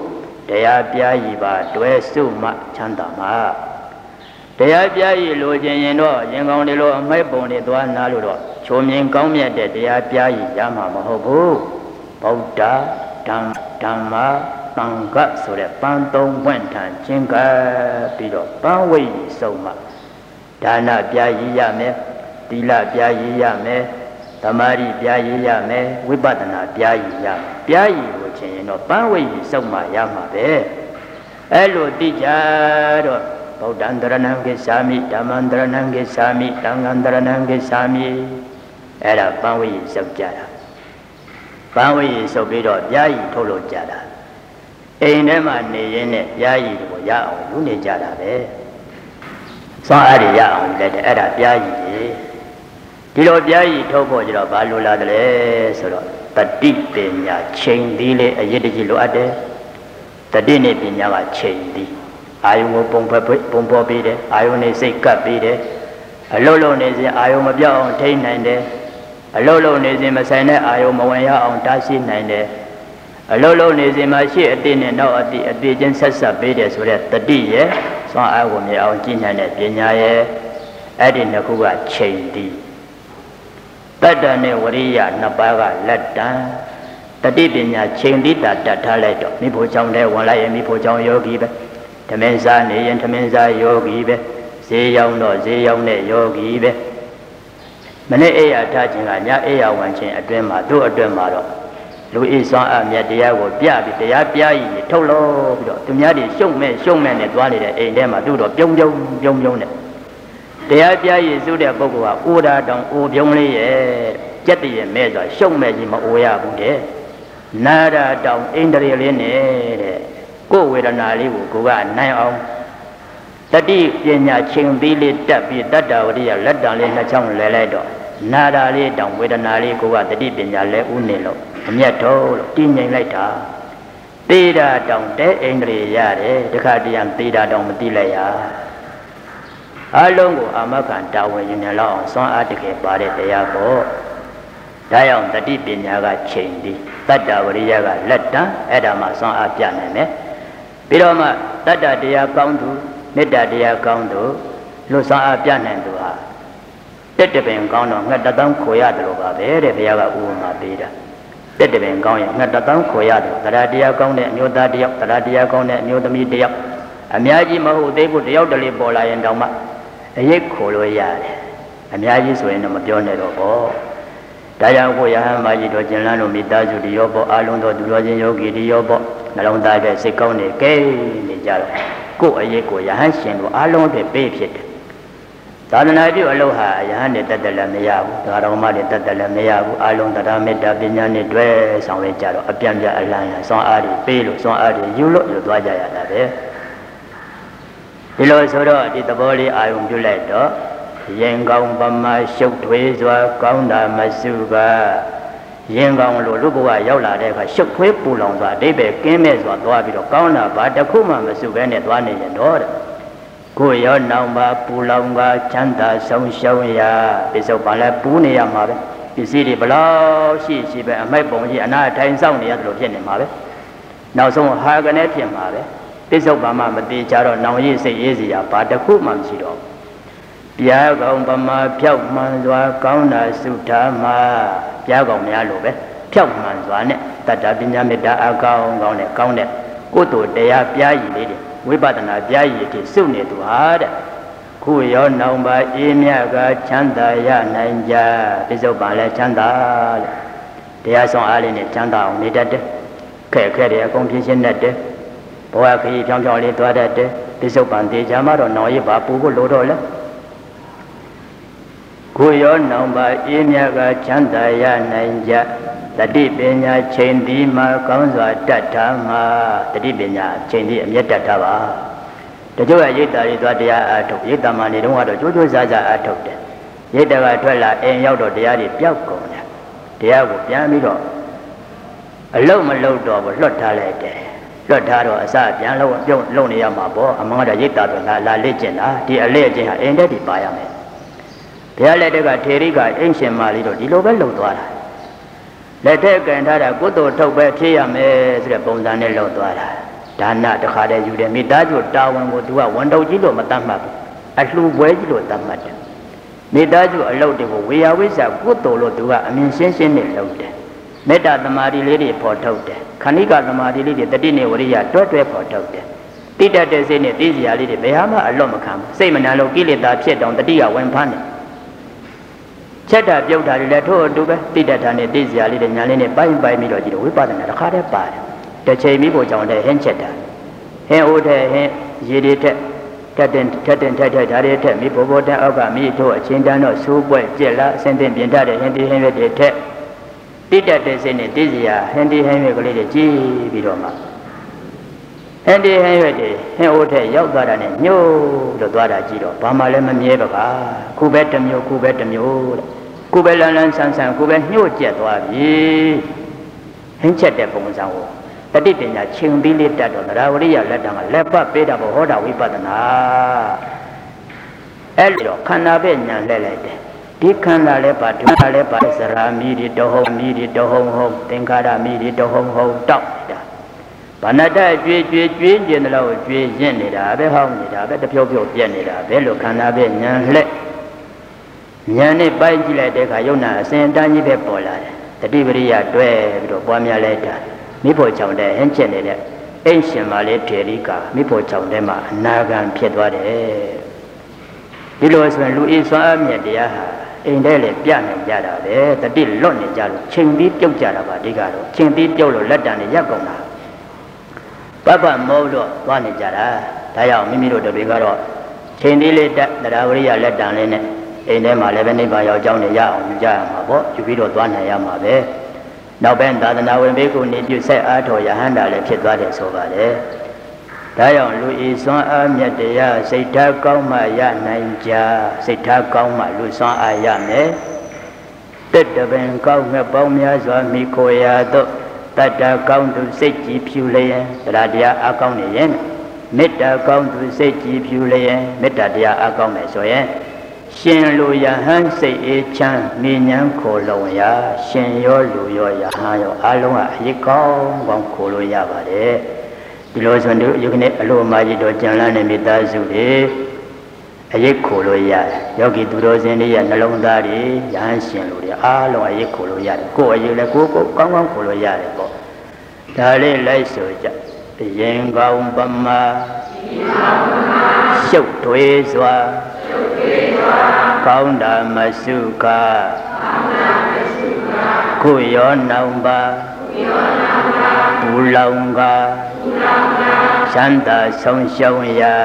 တရားပြားကြီးပါတွဲစုမှချမ်းသာမှာတရားပြားကြီးလိုချင်ရင်တော့ရင်ကောင်းတွေလိုအမိုက်ပုံတွေသွားနာလို့တော့ချုံမြင်ကောင်းမြတ်တဲ့တရားပြားကြီးရမှာမဟုတ်ဘူးဗုဒ္ဓဓမ္မဓမ္မသံဃာဆိုတဲ့ပန်းသုံးပွင့်ထန်ချင်းကပြီးတော့ပန်းဝိကြီးစုံမှဒါနပြားကြီးရမယ်သီလပြားကြီးရမယ်သမာဓိပြားကြီးရမယ်ဝိပဿနာပြားကြီးရမယ်ပြားကြီးကိုချင်းရင်တော့ပန်းဝိကြီးစုံမှရမှာပဲအဲ့လိုသိကြတော့ဗုဒ္ဓံတရဏံကိစ္ဆာမိဓမ္မံတရဏံကိစ္ဆာမိသံဃံတရဏံကိစ္ဆာမိအဲ့ဒါပန်းဝိကြီးစုံကြတာပန်းဝိကြီးစုံပြီးတော့ပြားကြီးထုတ်လို့ကြတာအိမ်ထဲမှာနေရင်းနဲ့ပြားကြီးကိုရအောင်လူနေကြတာပဲစွမ်းအားရရအောင်လက်တဲ့အဲ့ဒါပြားကြီးလေဒီလိုပြားကြီးထုတ်ဖို့ကြတော့ဘာလိုလာတယ်လဲဆိုတော့တတိပညာချိန်သည်လေအရေးတကြီးလိုအပ်တယ်တတိနဲ့ပညာကချိန်သည်အာယုံကိုပုံဖွဲ့ပုံပေါ်ပြီးတယ်အာယုံနဲ့စိတ်ကပ်ပြီးတယ်အလုံးလုံးနေစဉ်အာယုံမပြောက်အောင်ထိန်းနိုင်တယ်အလုံးလုံးနေစဉ်မဆိုင်တဲ့အာယုံမဝင်ရအောင်တားဆီးနိုင်တယ်အလုံးလုံးနေစဉ်မှာရှေ့အတိနဲ့နောက်အတိအတိချင်းဆက်ဆက်ပေးတယ်ဆိုတဲ့တတိရဲ့စွမ်းအားကိုမြင်အောင်ကြည့်နိုင်တဲ့ပညာရဲ့အဲ့ဒီနှစ်ခုကချိန်သည်တတ္တနဲ့ဝရိယနှစ်ပါးကလက်တံတတိပညာချိန်သည်တာတတ်ထားလိုက်တော့မိဖို့ကြောင့်တဲ့ဝင်လိုက်ရင်မိဖို့ကြောင့်ယောဂီပဲဓမင်းစားနေရင်ဓမင်းစားယောဂီပဲဈေးရောက်တော့ဈေးရောက်တဲ့ယောဂီပဲမနေ့အိယာထားခြင်းကညအိယာဝင်ခြင်းအတွင်းမှာသူ့အတွင်းမှာတော့လူဤစွမ်းအမြတ်တရားကိုပြပြီးတရားပြကြီးထုတ်လို့ပြီးတော့သူများတွေရှုံမဲ့ရှုံမဲ့နဲ့သွားနေတဲ့အိမ်ထဲမှာသူ့တော့ပြုံးပြုံးပြုံးပြုံးနဲ့တရားပြကြီးစုတဲ့ပုဂ္ဂိုလ်ကအိုတာတောင်အိုပြုံးလေးရဲ့ကြက်တည်းရဲ့မဲ့ဆိုရှုံမဲ့ကြီးမအိုရဘူးတဲ့နာတာတောင်အိန္ဒြေလေးနဲ့တဲ့ကိုယ်ဝေဒနာလေးကိုကိုကနိုင်အောင်တတိပညာချိန်ပြီးလေးတက်ပြီးတတ္တဝရိယလက်တံလေးနှစ်ချောင်းလဲလိုက်တော့နာတာလေးတောင်ဝေဒနာလေးကိုကတတိပညာလဲဥနေလို့အမျက်တော်လို့တည်ငြိမ်လိုက်တာသေတာတောင်တဲအိန္ဒြေရတယ်တခါတည်းံသေတာတောင်မသိလိုက်ရအလုံးကိုအာမခံတာဝန်ယူနေလောက်အောင်စွမ်းအားတကယ်ပါတဲ့တရားပေါ့ဒါကြောင့်တတိပညာကချိန်သည်တတ္တဝရိယကလက်တံအဲ့ဒါမှစွမ်းအားပြနိုင်မယ်ပြီးတော့မှတတ္တတရားကောင်းသူမေတ္တာတရားကောင်းသူလူစွမ်းအားပြနိုင်သူဟာတက်တပင်ကောင်းတော့ငှက်တသောခိုရတယ်လို့ပါပဲတဲ့ဘုရားကဥပမာပေးတာတက်တပင်ကောင်းရင်ငှက်တသောခိုရတယ်တရားတရားကောင်းတဲ့အမျိုးသားတယောက်တရားတရားကောင်းတဲ့အမျိုးသမီးတယောက်အများကြီးမဟုတ်သေးဘူးတယောက်တလေပေါ်လာရင်တောင်မှအရေးခိုလို့ရတယ်အများကြီးဆိုရင်တော့မပြောနဲ့တော့ဘောဒါကြောင့်ကိုရဟန်းမကြီးတို့ကျင်လန်းတို့မိသားစုတရောပေါ့အာလုံးတော်သူတော်ချင်းယောဂီတရောပေါ့နှလုံးသားတဲ့စိတ်ကောင်းနေကဲနေကြတော့ကိုယ်အရေးကိုရဟန်းရှင်တို့အာလုံးအတွက်ပေးဖြစ်တယ်သာသနာပြုအလုပ်ဟာရဟန်းနဲ့တက်တယ်လည်းမရဘူးဒါတော်မှနဲ့တက်တယ်လည်းမရဘူးအာလုံးတရားမေတ္တာပညာနဲ့တွဲဆောင်ရကြတော့အပြန့်ပြအလန်းလန်းစွမ်းအားတွေပေးလို့စွမ်းအားတွေယူလို့ယူသွားကြရတာပဲဒီလိုဆိုတော့ဒီသဘောလေးအာယုံပြုလိုက်တော့ရင်ကောင်းပမာရှုပ်ထွေးစွာကောင်းတာမစုပါရင်ကောင်းလို့လူဘဝရောက်လာတဲ့အခါရှုပ်ထွေးပူလောင်စွာအတိပ္ပယ်ကင်းမဲ့စွာသွားပြီးတော့ကောင်းတာဘာတစ်ခုမှမစုဘဲနဲ့သွားနေရင်တော့ကိုရောနောင်ပါပူလောင်ပါချမ်းသာဆုံးရှုံးရာပစ္စုပန်လည်းပူနေရမှာပဲပစ္စည်းတွေဘလောက်ရှိရှိပဲအမိုက်ပုံကြီးအနာထိုင်ဆောင်နေရတယ်လို့ဖြစ်နေမှာပဲနောက်ဆုံးဟာကနေဖြစ်မှာပဲပစ္စုပန်မှမတိကြတော့နောင်ရည်စိတ်ရေးစရာဘာတစ်ခုမှမရှိတော့ပြားကောင်ပမာဖြောက်မှန်စွာကောင်းတာစုထားမှာပြားကောင်များလို့ပဲဖြောက်မှန်စွာနဲ့တတ္တပညာမေတ္တာအကောင်းကောင်းနဲ့ကောင်းတဲ့ကိုယ်တို့တရားပြားရည်လေးတွေဝိပဿနာပြားရည်တွေစုနေသူဟာတဲ့ခုရောနောင်ပါအေးမြတ်ကချမ်းသာရနိုင်ကြပစ္စုပန်လည်းချမ်းသာတဲ့တရားဆောင်အားလေးနဲ့ချမ်းသာအောင်နေတတ်တယ်ခက်ခဲတယ်အကုန်ပြင်းရှင်းတတ်တယ်ဘဝခရီးဖြောင်းဖြောင်းလေးသွားတတ်တယ်ပစ္စုပန်တေချာမှတော့နောင်ရည်ပါပူဖို့လိုတော့လဲကိုရောနောင်ပါအေးမြတ်ကချမ်းသာရနိုင်ကြတတိပညာချိန်သည်မှာကောင်းစွာတတ်ထားမှာတတိပညာချိန်သည်အမျက်တတ်ထားပါတချို့ကရိတ်တာတွေသွားတရားအားထုတ်ရိတ်တာမှနေတော့ကတော့ကြိုးကြိုးစားစားအားထုတ်တယ်ရိတ်တာကထွက်လာအိမ်ရောက်တော့တရားတွေပျောက်ကုန်တယ်တရားကိုပြန်ပြီးတော့အလုံးမလုံးတော့ဘူးလွတ်ထားလိုက်တယ်လွတ်ထားတော့အစပြန်လုံးပြုံးလုံးနေရမှာပေါ့အမှန်ကတော့ရိတ်တာဆိုလာလာလက်ကျင်တာဒီအလက်ကျင်ဟာအိမ်တက်ဒီပါရမယ်ဘုရားလက်ထက်ကထေရိကအင်းရှင်မလေးတို့ဒီလိုပဲလုံသွားတာလက်ထက်ကင်ထားတာကုသိုလ်ထုတ်ပဲဖြည့်ရမယ်ဆိုတဲ့ပုံစံနဲ့လုံသွားတာဒါနတခါတည်းယူတယ်မိသားစုတာဝန်ကို तू ကဝန်တော်ကြီးလို့မတတ်မှတ်ဘူးအလှူပွဲကြီးလို့တတ်မှတ်တယ်မိသားစုအလုပ်တွေကိုဝေယဝိဇ္ဇကုသိုလ်လို့ तू ကအမြင်ရှင်းရှင်းနဲ့လုပ်တယ်မေတ္တာသမာဓိလေးတွေပေါ်ထုတ်တယ်ခဏိကသမာဓိလေးတွေတတိနဲ့ဝရိယတွဲတွဲပေါ်ထုတ်တယ်တိတတ်တဲ့စိတ်နဲ့သိစရာလေးတွေဘယ်ဟာမှအလွတ်မခံဘူးစိတ်မနှံလို့ကိလေသာဖြစ်တောင်တတိကဝင်ဖမ်းတယ်ချက်တာပြုတ်တာတွေလည်းထို့အတူပဲတိတတ်တာနဲ့သိစရာလေးတွေညာလေးနဲ့ပိုင်းပိုင်းပြီးတော့ကြည့်တော့ဝိပဿနာတစ်ခါတည်းပါတယ်တစ်ချိန်မိဖို့ကြောင့်တည်းဟင်းချက်တာဟင်းအိုးတဲ့ဟင်းရေတွေထက်ထက်တင်ထက်တင်ထက်ထက်ဓာရီထက်မိဖို့ဖို့တဲ့အောက်ကမိထို့အချင်းတန်းတော့စိုးပွဲကြက်လားအစင်းတင်ပြင်ထားတဲ့ဟင်းဒီဟင်းရွက်တွေထက်တိတတ်တဲ့စိတ်နဲ့သိစရာဟင်းဒီဟင်းရွက်ကလေးတွေကြည့်ပြီးတော့မှဟင်းဒီဟင်းရွက်တွေဟင်းအိုးထက်ရောက်သွားတာနဲ့ညှို့လို့သွားတာကြည့်တော့ဘာမှလည်းမမြဲပါကခုပဲတစ်မျိုးခုပဲတစ်မျိုးတဲ့ခုပဲလန်းလန်းဆန်းဆန်းခုပဲညှို့ကျက်သွားပြီဟင်းချက်တဲ့ပုံစံကိုတတိပညာချင်းပြီးလေးတတ်တော့သရဝရိယလက်တံကလက်ပတ်ပေးတာဘောဟောတာဝိပဿနာအဲ့လိုခန္ဓာပဲညာလဲလိုက်တယ်ဒီခန္ဓာလဲပါဒုက္ခလဲပါစရာမီဒီတဟုံမီဒီတဟုံဟုတ်သင်္ခါရမီဒီတဟုံဟုတ်တောက်နေတာဘာနာတကြွေးကြွေးကြွေးကျင်တယ်လို့ကြွေးရင့်နေတာပဲဟောင်းနေတာပဲတဖြုတ်ဖြုတ်ပြက်နေတာပဲလို့ခန္ဓာပဲညာလှက်ညာနဲ့ပိုက်ကြည့်လိုက်တဲ့အခါယုံနာအစဉ်တန်းကြီးပဲပေါ်လာတယ်တတိပရိယတွဲပြီးတော့ပွားများလိုက်တာမိဖို့ကြောင့်တဲ့ဟင်းချက်နေတဲ့အိမ်ရှင်မလေးထေရီကမိဖို့ကြောင့်တဲ့မှာအနာဂံဖြစ်သွားတယ်ဒီလိုဆိုရင်လူဤစွမ်းအမြတ်တရားဟာအိမ်ထဲလေပြနိုင်ကြတာပဲတတိလွတ်နေကြလို့ချိန်ပြီးပြုတ်ကြတာပါဒီကတော့ချိန်ပြီးပြုတ်လို့လက်တံနဲ့ရက်ကုန်တာပပမောလို့သွားနေကြတာဒါကြောင့်မိမိတို့တပည့်ကတော့ချိန်သေးလေးတက်တရားဝရိယလက်တံလေးနဲ့အိမ်ထဲမှာလည်းပဲနိဗ္ဗာန်ရောက်ကြောင်းနေရအောင်ကြရမှာပေါ့ယူပြီးတော့သွားနိုင်ရမှာပဲနောက်ပိုင်းသာသနာဝင်ဘေကုနေပြုဆက်အားတော်ယဟန္တာလည်းဖြစ်သွားတယ်ဆိုပါလေဒါကြောင့်လူဤစွမ်းအားမြတ်တရားစိတ်ထားကောင်းမှရနိုင်ကြစိတ်ထားကောင်းမှလူစွမ်းအားရမယ်တက်တပင်ကောင်းမြတ်ပေါင်းများစွာမိခိုရာသို့တတ္တကောင်းသူစိတ်ကြည်ဖြူလျင်တရားတရားအကောင်းနေရင်မေတ္တာကောင်းသူစိတ်ကြည်ဖြူလျင်မေတ္တာတရားအကောင်းမယ်ဆိုရင်ရှင်လူယဟန်စိတ်အေးချမ်းမြဉ္ဇဉ်ခိုလုံရာရှင်ရောလူရောယဟန်ရောအလုံးကအရေးကောင်းကောင်းခိုလို့ရပါတယ်ဒီလိုဆိုရင်ယုခနဲ့အလိုအမကြီးတော့ကြံလန်းတဲ့မိသားစုတွေအရေးခိုလို့ရတယ်ယောဂီသူတော်စင်တွေရဲ့နှလုံးသားတွေယဟန်ရှင်လူတွေအားလုံးအရေးခိုလို့ရတယ်ကိုယ်အရေးလည်းကိုယ်ကိုကောင်းကောင်းခိုလို့ရတယ်ပေါ့ဒါလေးလိုက်ဆိုကြရင်ကောင်းပမာရှုပ်ထွေးစွာကောင်းတာမစုကခုရောနောင်ပါဘူလောင်ကသန္တာဆုံးရှုံးရာ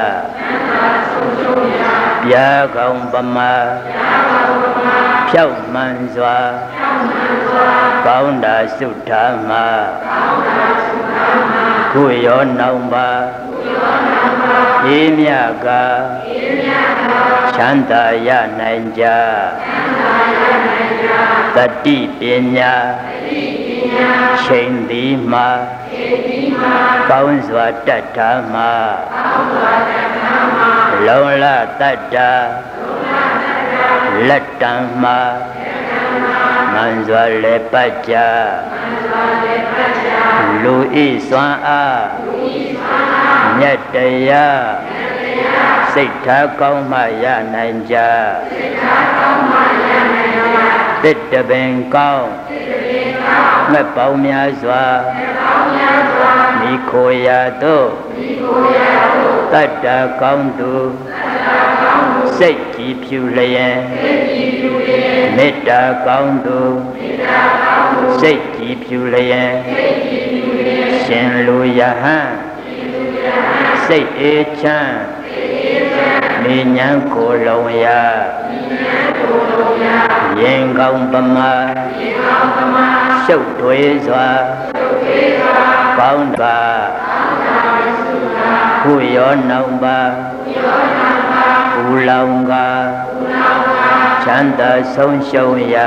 ပြာကောင်းပမာဖြောက်မှန်စွာကောင်းတာစုထားမှာခုရောနောင်ပါအေးမြကချမ်းသာရနိုင်ကြတတိပညာချိန်သည်မှာကောင်းစွာတတ်တာမှာလုံလတတ်တာလက်တံမှာမှန်စွာလည်းပတ်ကြလူဤစွမ်းအားမြတ်တရားစိတ်ထားကောင်းမှရနိုင်ကြသစ်တပင်ကောင်းငှက်ပေါင်းများစွာမိခိုရာသို့တတ္တကောင်းသူစိတ်ကြည်ဖြူလျင်မေတ္တာကောင်းသူစိတ်ကြည်ဖြူလျင်ရှင်လူယဟန်စိတ်အေးချမ်းမိညာကိုလုံရာရင်ကောင်းပမာရှုပ်ထွေးစွာကောင်းပါခုရောနောင်ပါဘူလောင်ကချမ်းသာဆုံးရှုံးရာ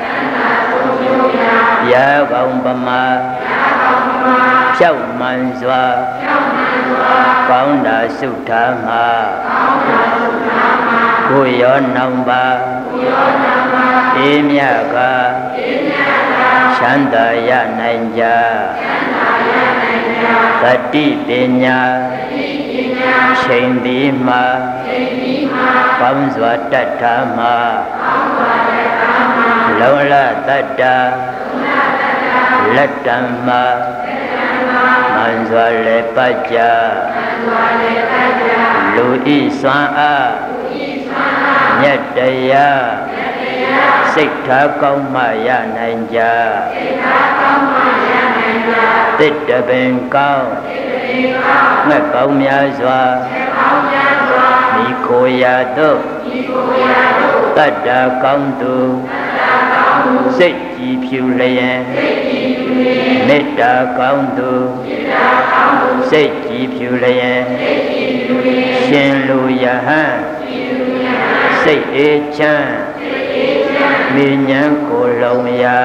ပြာကောင်းပမာဖြောက်မှန်စွာကောင်းတာစုထားမှာကိုရောနောင်ပါအေးမြကချမ်းသာရနိုင်ကြတတိပညာချိန်ဒီမှာကောင်းစွာတတ်တာမှာလုံလတတ္တလက်တံမှာမှန်စွာလည်းပတ်ကြလူဤစွမ်းအားမြတ်တရားစိတ်ထားကောင်းမှရနိုင်ကြသစ်တပင်ကောင်းငှက်ကောင်းများစွာမိခိုရာတို့တတ္တကောင်းသူစိတ်ကြည်ဖြူလျင်မေတ္တာကောင်းသူစိတ်ကြည်ဖြူလျင်ရှင်လူယဟန်စိတ်အေးချမ်းမိညာကိုယ်လုံးရာ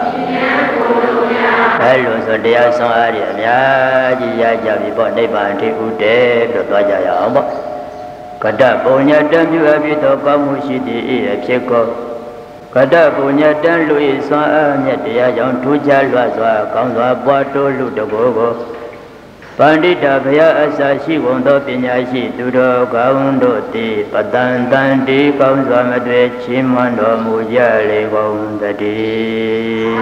အဲလိုဆိုတရားဆောင်အားရအများကြီးရကြပြီပေါ့နိဗ္ဗာန်ထိဥတည်လို့သွားကြရအောင်ပေါ့ကတ္တပုညတံပြုအပ်ပြီးတော့ကောင်းမှုရှိသည်အဖြစ်ကိုကတ္တပုညတံလူ၏စွမ်းအားမြတ်တရားကြောင့်ထူးခြားလွှတ်စွာကောင်းစွာပွားတိုးလူတကိုယ်ကိုပန္တိတဘုရားအစာရှိကုန်သောပညာရှိသူတော်ကောင်းတို့သည်ပတန်တန်တီကောင်းစွာမတွေ့ချီးမွမ်းတော်မူကြလေကုန်သတည်း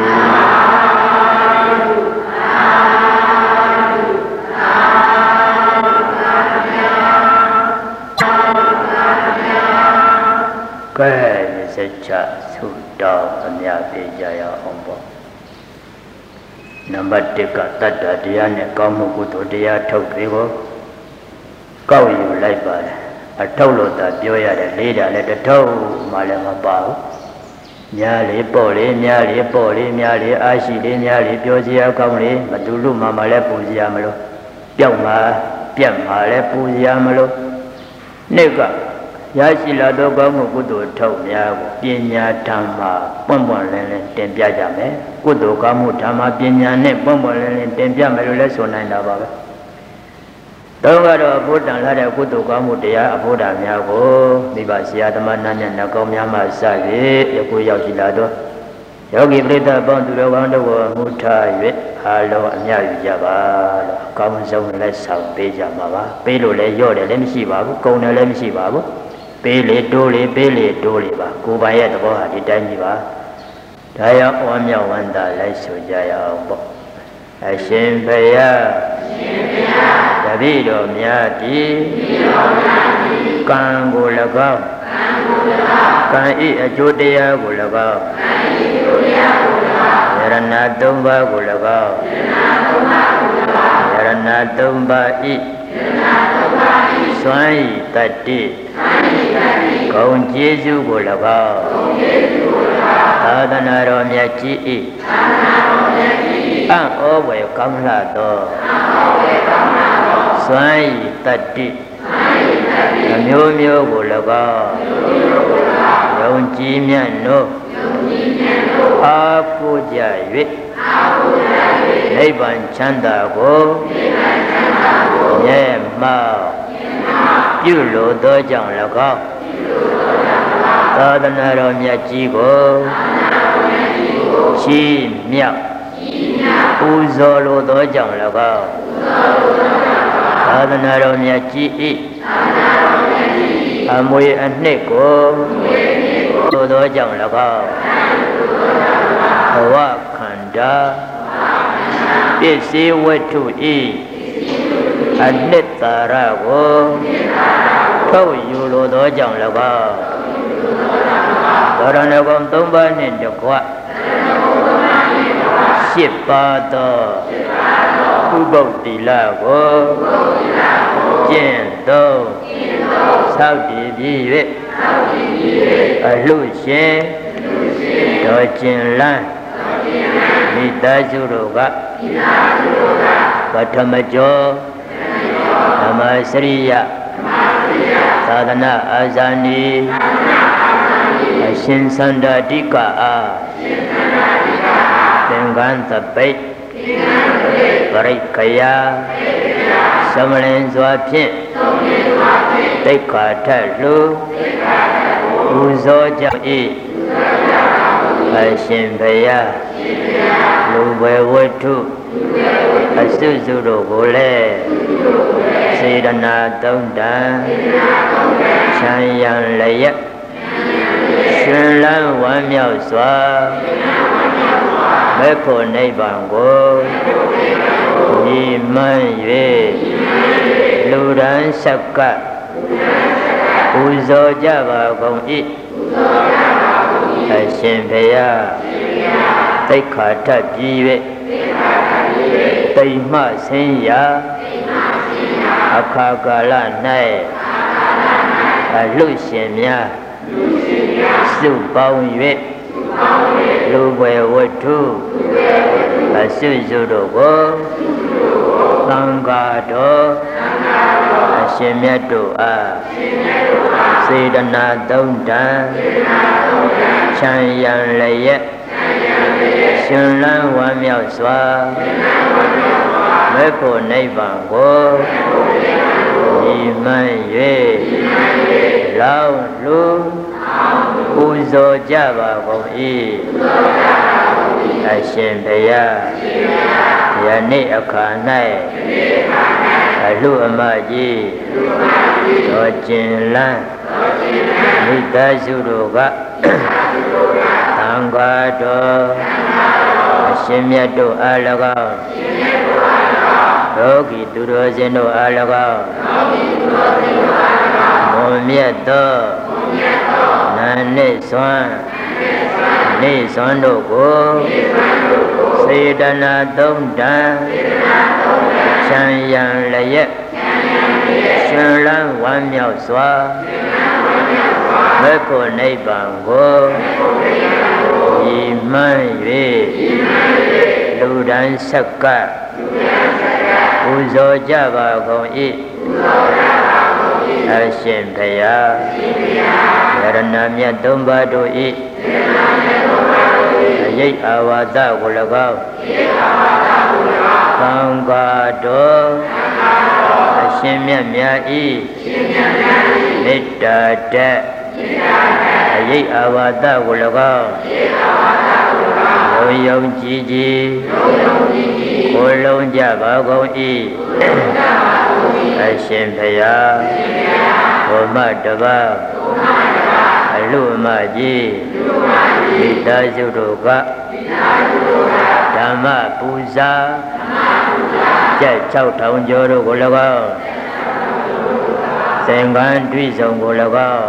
ကဲစัจချသုတော်အမြတ်ပေးကြရအောင်ပေါ့နံပါတ်တစ်ကတတ္တတရားနဲ့ကောင်းမှုကုသိုလ်တရားထုတ်ပြီးကိုကောက်ယူလိုက်ပါတယ်အထုတ်လို့သာပြောရတယ်လေးတာလည်းတထုတ်မှလည်းမပါဘူးများလေပေါ့လေများလေပေါ့လေများလေအားရှိလေများလေပြောစရာကောင်းလေမတူလို့မှမလည်းပူစရာမလို့ပြောက်မှာပြက်မှာလည်းပူစရာမလို့နှစ်ကရရှိလာသောကောင်းမှုကုသိုလ်ထုတ်များကိုပညာဓမ္မပွင့်ပွင့်လင်းလင်းတင်ပြကြမယ်ကုသိုလ်ကောင်းမှုဓမ္မပညာနဲ့ပွင့်ပွင့်လင်းလင်းတင်ပြမယ်လို့လည်းဆိုနိုင်တာပါပဲတောင်းကတော့အဖို့တန်လာတဲ့ကုသိုလ်ကောင်းမှုတရားအဖို့တန်များကိုမိဘဆရာသမားနာနဲ့နှကောင်းများမှစ၍ယခုရောက်ရှိလာတော့ယောဂီပရိသတ်ပေါင်းသူတော်ကောင်းတို့ကိုမှုထား၍အားလုံးအမြတ်ယူကြပါလို့အကောင်းဆုံးလက်ဆောင်ပေးကြမှာပါပေးလို့လည်းရော့တယ်လည်းမရှိပါဘူးကုန်တယ်လည်းမရှိပါဘူးပေးလေတိုးလေပေးလေတိုးလေပါကိုယ်ပိုင်ရဲ့သဘောဟာဒီတိုင်းကြီးပါဒါရောက်ဝမ်းမြောက်ဝမ်းသာလိုက်ဆိုကြရအောင်ပေါ့အရှင်ဘုရားရှင်ဘုရားတပည့်တော်များသည်ကံကို၎င်းကံကို၎င်းကံဤအကျိုးတရားကို၎င်းကံဤအကျိုးတရားကို၎င်းယရဏသုံးပါးကို၎င်းယရဏသုံးပါးကို၎င်းယရဏသုံးပါးဤယရဏသုံးပါးဤစွမ်းဤတတ္တိဂုဏ်ကျေးဇူးကို၎င်းသာသနာတော်မြတ်ကြီး၏အံ့ဩဝယ်ကောင်းလာသောစွမ်းဤတတ္တိအမျိုးမျိုးကို၎င်းယုံကြည်မြတ်နို့အားကိုးကြ၍နိဗ္ဗာန်ချမ်းသာကိုမြဲမှောက်ပြုလိုသောကြောင့်၎င်းသာသနာတော်မြတ်ကြီးကိုချီးမြှောက်ပူဇော်လိုသောကြောင့်၎င်းသာသနာတော်မြတ်ကြီး၏အမွေအနှစ်ကိုလိုသောကြောင့်၎င်းဘဝခန္ဓာပစ္စည်းဝတ္ထု၏အနှစ်သာရကိုထုတ်ယူလိုသောကြောင့်၎င်းသရဏဂုံသုံးပါးနှင့်တကွရှစ်ပါးသောဥပုပ်တိလကိုကျင့်သုံးဆောက်တည်ပြီး၍အလှရှင်တော်ကျင်လန်းမိသားစုတို့ကပထမကျော်ဓမ္မစရိယသာသနာအာဇာနည်အရှင်သန္တာတိကအားသင်္ကန်းသပိတ်ပရိက္ခယာသမလင်စွာဖြင့်တိက္ခာထလူပူဇော်ကြ၏အရှင်ဘုရားလူပဲဝတ္ထုအစုစုတို့ကိုလည်းစေတနာသုံးတန်ချမ်းရံလျက်ရှင်လန်းဝမ်းမြောက်စွာမေဖို့နိဗ္ဗာန်ကိုညီမှန်း၍လူရန်ဆက်ကပူဇော်ကြပါကုန်၏အရှင်ဘုရားသိက္ခာထပ်ပြီး၍တိမ်မှဆင်းရာအခါကာလ၌အလူရှင်များစုပေါင်း၍လူပွဲဝတ္ထုအစုစုတို့ကိုသံဃာတော်အရှင်မြတ်တို့အားစေတနာသုံးတန်ချမ်းရံလျက်ရှင်လန်းဝမ်းမြောက်စွာမေဖို့နိဗ္ဗာန်ကိုညီမှန်း၍လောင်းလူပူဇော်ကြပါကုန်၏အရှင်ဘုရားယနေ့အခါ၌အလူအမကြီးတော်ကျင်လန်းမိသားစုတို့ကသံဃာတော်အရှင်မြတ်တို့အား၎င်းယောဂီသူတော်စင်တို့အား၎င်းမွန်မြတ်သောနာနဲ့စွမ်းနေစွမ်းတို့ကိုစေတနာသုံးတန်ချမ်းရံလျက်ရှင်လန်းဝမ်းမြောက်စွာမေဖို့နိဗ္ဗာန်ကိုညီမှန်း၍လူတန်းဆက်ကပူဇော်ကြပါကုန်၏အရှင်ဘုရားယရဏမြတ်သုံးပါးတို့၏အယိတ်အာဝါဒကို၎င်းသံဃာတော်အရှင်မြတ်များ၏မေတ္တာတက်အယိတ်အာဝါဒကို၎င်းယုံယုံကြည်ကြည်ကိုလုံးကြပါကုန်၏အရှင်ဘုရားဘုမတပါအလူအမကြီးမိသားစုတို့ကဓမ္မပူဇာကျက်၆ထောင်ကျော်တို့ကို၎င်းသင်္ကန်းတွေ့ဆုံကို၎င်း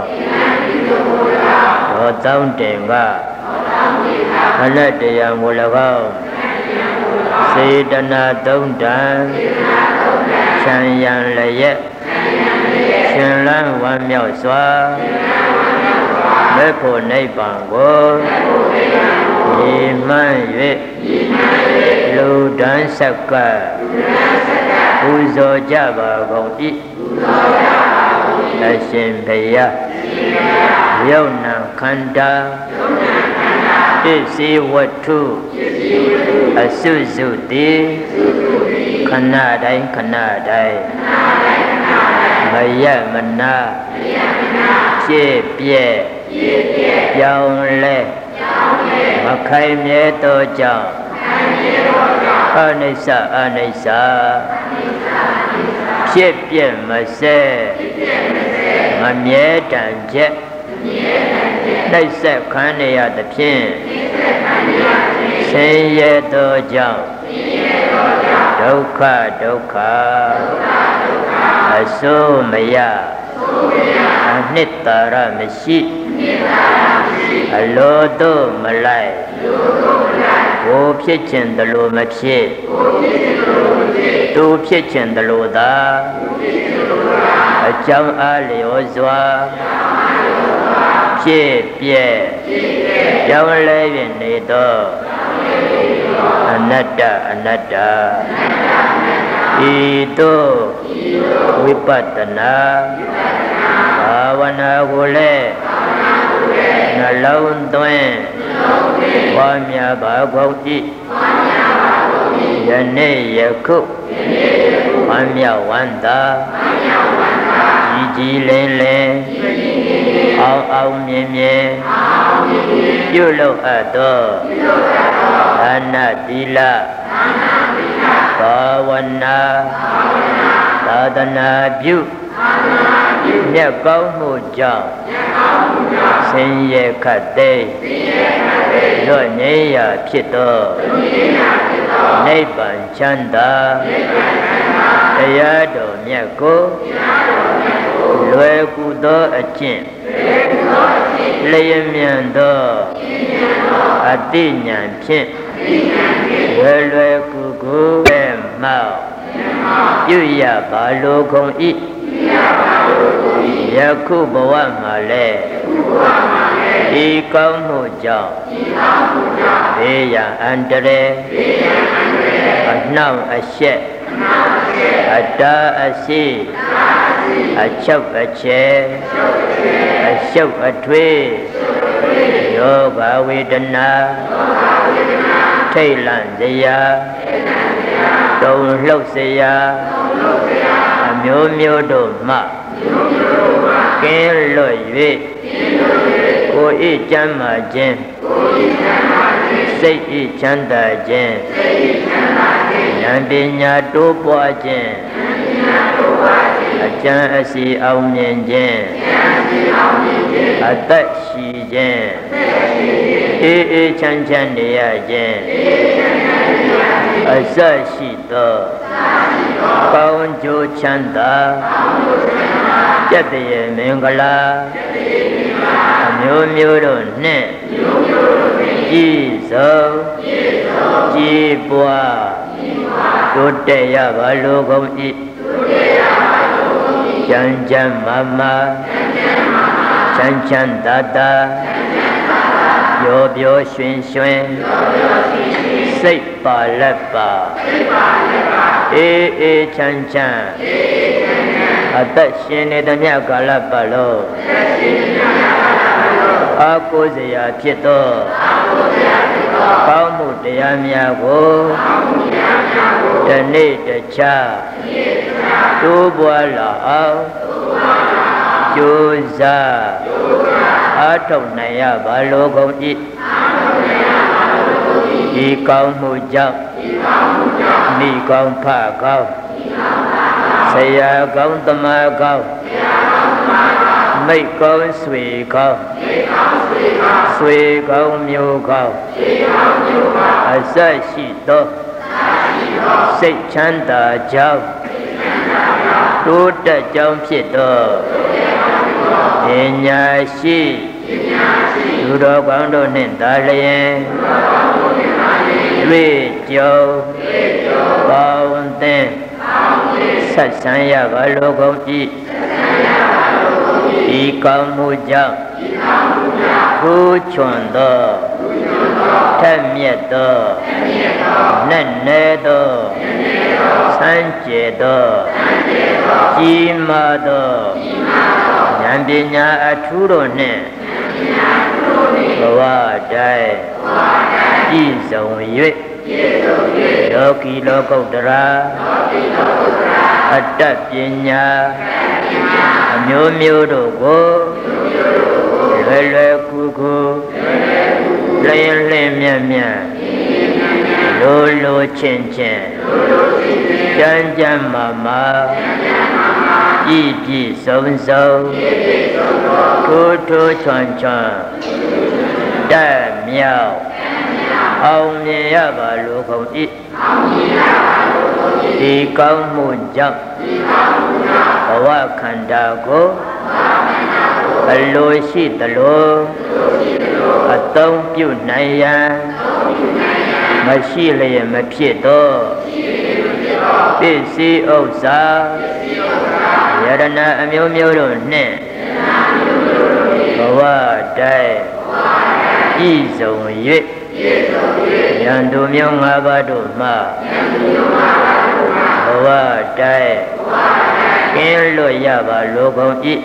တော်တောင်းတင်ကခဏတရားကို၎င်းစေတနာသုံးတန်ချမ်းရံလျက်ရှင်လန်းဝမ်းမြောက်စွာမေဖို့နိဗ္ဗာန်ကိုညီမှန်း၍လူတန်းဆက်ကပူဇော်ကြပါကုန်၏အရှင်ဘုရားယုံနာခန္ဓာပစ္စည်းဝတ္ထုအစုစုသည်ခဏတိုင်းခဏတိုင်းမရမနာဖြစ်ပြည့်ပြောင်းလဲမခိုင်မြဲသောကြောင့်အနိစ္စအနိစ္စဖြစ်ပြည့်မစဲမမြဲတမ်းချက်နှိမ့်ဆက်ခံရရသဖြင့်ဆင်းရဲသောကြောင့်ဒုက္ခဒုက္ခအစိုးမရအနှစ်သာရမရှိအလိုတို့မလိုက်ကိုဖြစ်ခြင်းတလို့မဖြစ်သူဖြစ်ခြင်းတလို့သာအကြောင်းအားလျော်စွာဖြစ်ပြည့်ပြောင်းလဲနေသောအနတ္တအနတ္တဤသို့ဝိပဿနာဘာဝနာကိုလည်းနှလုံးသွင်းပွားများပါကုန်၏ယနေ့ယခုဝမ်းမြောက်ဝမ်းသာကြည်ကြည်လင်းလင်းအောင်အောင်မြင်မြင်ပြုလုပ်အပ်သောအ Dana Dila Bhavana Sadhana Byu Nhạc Câu Mù Trọng Sinh Ye Khát Tê Rồi Nhế Ya Phiết Tô Nây Bản Chăn Ta Taya Đồ Nhạc Cô Lue Cụ Tô A Chinh Lê Mian Tô A Tī Nhàn Phiên Lue Lue Cụ Cụ Bè Mạo Yu Ya Ba Lô Không Ý Ya Khu Bồ Vā Mā Lê Ý Câu Mù Trọng Bê Yang An Tê Rê A Nau A Shet A Da A Si A Chốc A Che A Chốc A Thuê Yoga Vedana Thầy Lan Zaya Đông Lốc Zaya A Miêu Miêu Đồ Mạ Kiến Lội Vê Cô Y Chán Mạ Chên Xây Y Chán Đà Chên Nhãn Bì Nhã Đô Bòa Chên A Chán A Si Ông Nhân Chên A Tất Sĩ Chên Y Y Chán Chán Đê Ya Chên A Sa Sĩ Tô Cao Chô Chán Đà Chất Ye Mên Gà La A Miêu Miêu Đồ Nè Ji Sâu Ji Bòa Đô Tê Ya Ba Lô Không Ý Chán Chán Mā Mā Chán Chán Đà Đà Yo Biyo Xuyên Xuyên Xây Bà Lê Bà Ê Ê Chán Chán A Tất Xuyên Nê Đà Nhạc Gà La Bà Lô A Cô Dì Ya Phiết Tô Cao Mù Tê Ya Miya Cô Tê Nê Tê Chá Đô Bòa La Áo Chô Gia A Thông Nà Ya Ba Lô Không Ý Ý Câu Mù Trọng Mì Câu Phá Câu Xây Ya Câu Tâm A Câu Mây Câu Suy Câu Suy Câu Miêu Câu A Sa Sĩ Tô Xây Chán Đà Châu Đô Đà Châu Phiết Tô Ê Nhā Sĩ Đô Đô Quảng Đô Nền Đà Lê Lê Châu Bao Tên Sát Sáng Ya Ba Lô Không Ý Ý Câu Mù Trọng Thu Chuan Tô Thân Miết Tô Nền Nê Tô San Chế Tô Chi Ma Tô Nhãn Bì Nhã A Chú Đô Nè Bà Vā Đài Ý Dòng Yuệ Yo Kỳ Lô Câu Đà Ra A Tất Bì Nhã A Miêu Miêu Đồ Cô Lê Lê Cụ Cụ Lê Lê Mian Mian Lô Lô Chên Chên Chán Chán Mā Mā Ý Bì Sâu Sâu Thu Thu Chuan Chuan Đà Miao Ông Miên Ya Ba Lô Không Ý Ý Câu Mù Trọng Bà Vā Khăn Đà Cô A Lô Sĩ Tà Lô A Tông Piu Nai Ya Mà Sĩ Lê Mà Phiết Tô Bê Si Âu Sa Ya Đà Na A Miêu Miêu Đồ Nè Bà Vā Đài Ý Dòng Yuệ Yang Đô Miêu Ngā Ba Đồ Mā Bà Vā Đài Kiến Lô Ya Ba Lô Không Ý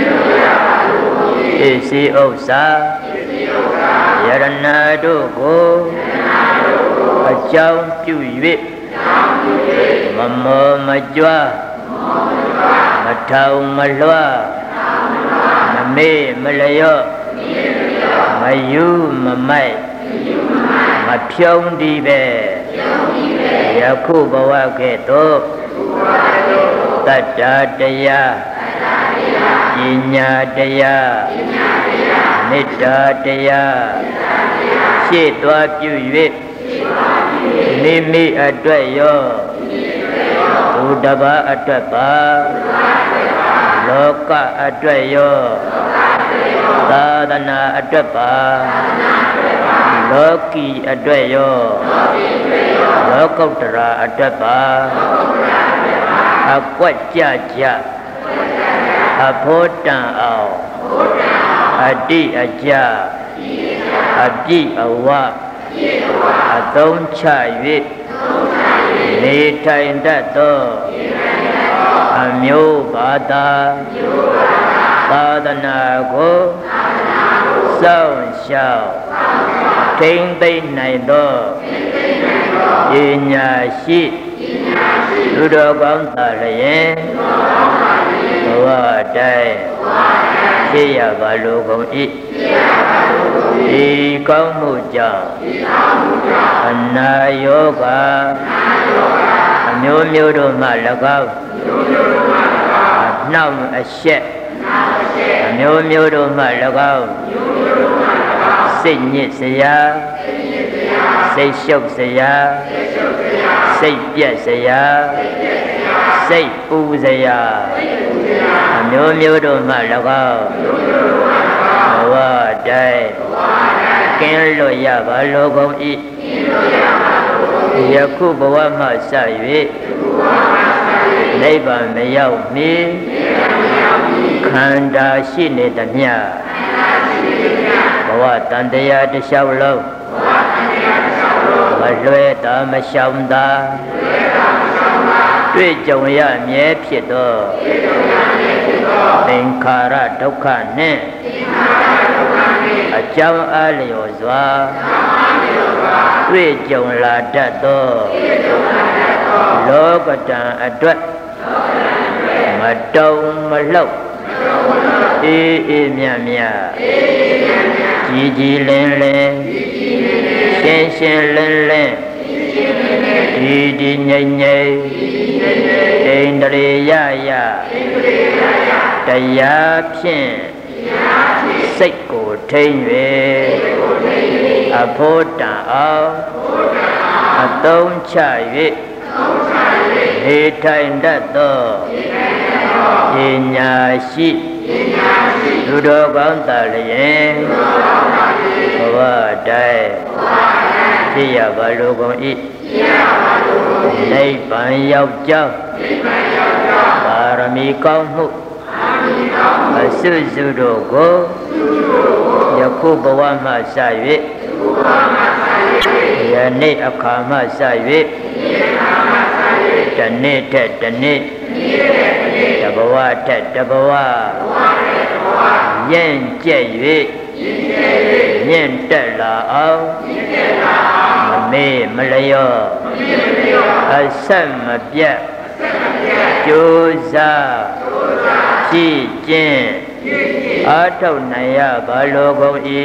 Ê Si Âu Sa Ya Đà Na Đô Cô A Châu Piu Yuệ Mà Mô Mà Chua Mà Thâu Mà Loa Mà Mê Mà Lê Yo Mà Yu Mà Mai မဖြုံးဒီပဲယခုဘဝကဲ့သို့တတ္တတရားပညာတရားမေတ္တာတရားရှေ့သွားပြု၍မိမိအတွက်ရောသူတစ်ပါးအတွက်ပါလောကအတွက်ရောသာသနာအတွက်ပါလောကီအတွက်ရောလောကုတ္တရာအတွက်ပါအကွက်ကြကြအဖို့တန်အောင်အတိအကျအပြည့်အဝအသုံးချ၍နေထိုင်တတ်သောအမျိုးဘာသာသာသနာကိုစောင့်ရှောက်ထိန်းသိမ်းနိုင်သောပညာရှိလူတော်ကောင်းသာလျင်ဘဝတိုင်းဖြစ်ရပါလိုကုန်၏ဒီကောင်းမှုကြောင့်အနာယောဂအမျိုးမျိုးတို့မှ၎င်းနှောင့်အရှက်အမျိုးမျိုးတို့မှ၎င်းစိတ်ညစ်စရာစိတ်ရှုပ်စရာစိတ်ပြက်စရာစိတ်ပူစရာအမျိုးမျိုးတို့မှ၎င်းဘဝတိုင်းကင်းလွတ်ရပါလိုကုန်၏ယခုဘဝမှစ၍နိဗ္ဗာန်မရောက်မီခန္ဓာရှိနေသမျှဘဝတန်တရားတစ်လျှောက်လုံးမလွဲတာမရှောင်သာတွေ့ကြုံရမြဲဖြစ်သောသင်္ခါရဒုက္ခနှင့်အကြောင်းအားလျော်စွာတွေ့ကြုံလာတတ်သောလောကတံအတွက်မတုံမလှုပ်အေးအေးမြတ်မြတ်ကြည်ကြည်လင်းလင်းရှင်းရှင်းလင်းလင်းဒီဒီငြိမ်ငြိမ်ဣန္ဒြေယယတရားဖြင့်စိတ်ကိုထိန်း၍အဖို့တန်အောင်အသုံးချ၍နေထိုင်တတ်သောပညာရှိလူတော်ကောင်းသာလျင်ဘဝတိုင်းဖြစ်ရပါလိုကုန်၏နိဗ္ဗာန်ရောက်ကြောင်းပါရမီကောင်းမှုအစွစုတို့ကိုယခုဘဝမှစ၍ယနေ့အခါမှစ၍တနေ့ထက်တနေ့တဘဝထက်တဘဝရင့်ကျက်၍မြင့်တက်လာအောင်မမေ့မလျော့အဆက်မပြတ်ကြိုးစားကြည်ကျင့်အားထုတ်နိုင်ရပါလိုကုန်၏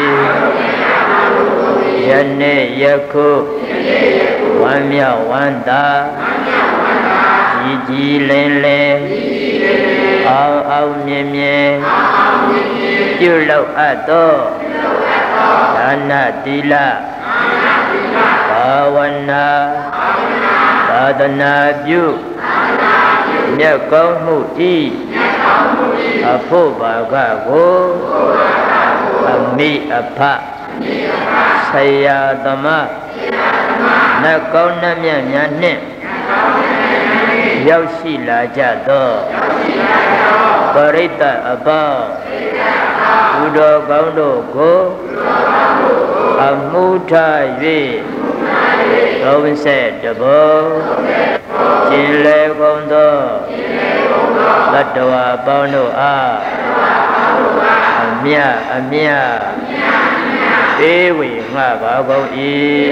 ယနေ့ယခုဝမ်းမြောက်ဝမ်းသာကြည်ကြည်လင်းလင်းအောင်အောင်မြင်မြင်ပြုလုပ်အပ်သောဒါနသီလဘာဝနာသာသနာပြုမြတ်ကောင်းမှုဤအဖို့ဘာကကိုအမိအဖဆရာသမားနတ်ကောင်းနှမြတ်များနှင့်ရောက်ရှိလာကြသောပရိသတ်အပေါင်းသူတော်ကောင်းတို့ကိုအမှုထား၍သုံးဆယ်တဘောကျင်လေကုန်သောသတ္တဝါပေါင်းတို့အားအမြအမြပေးဝေငှပါကုန်၏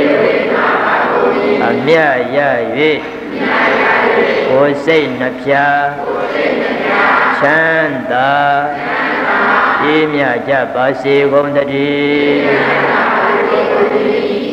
အမြရ၍ကိုယ်စိတ်နှဖျားချမ်းသာပြည့်မြတ်ကြပါစေကုန်သတည်း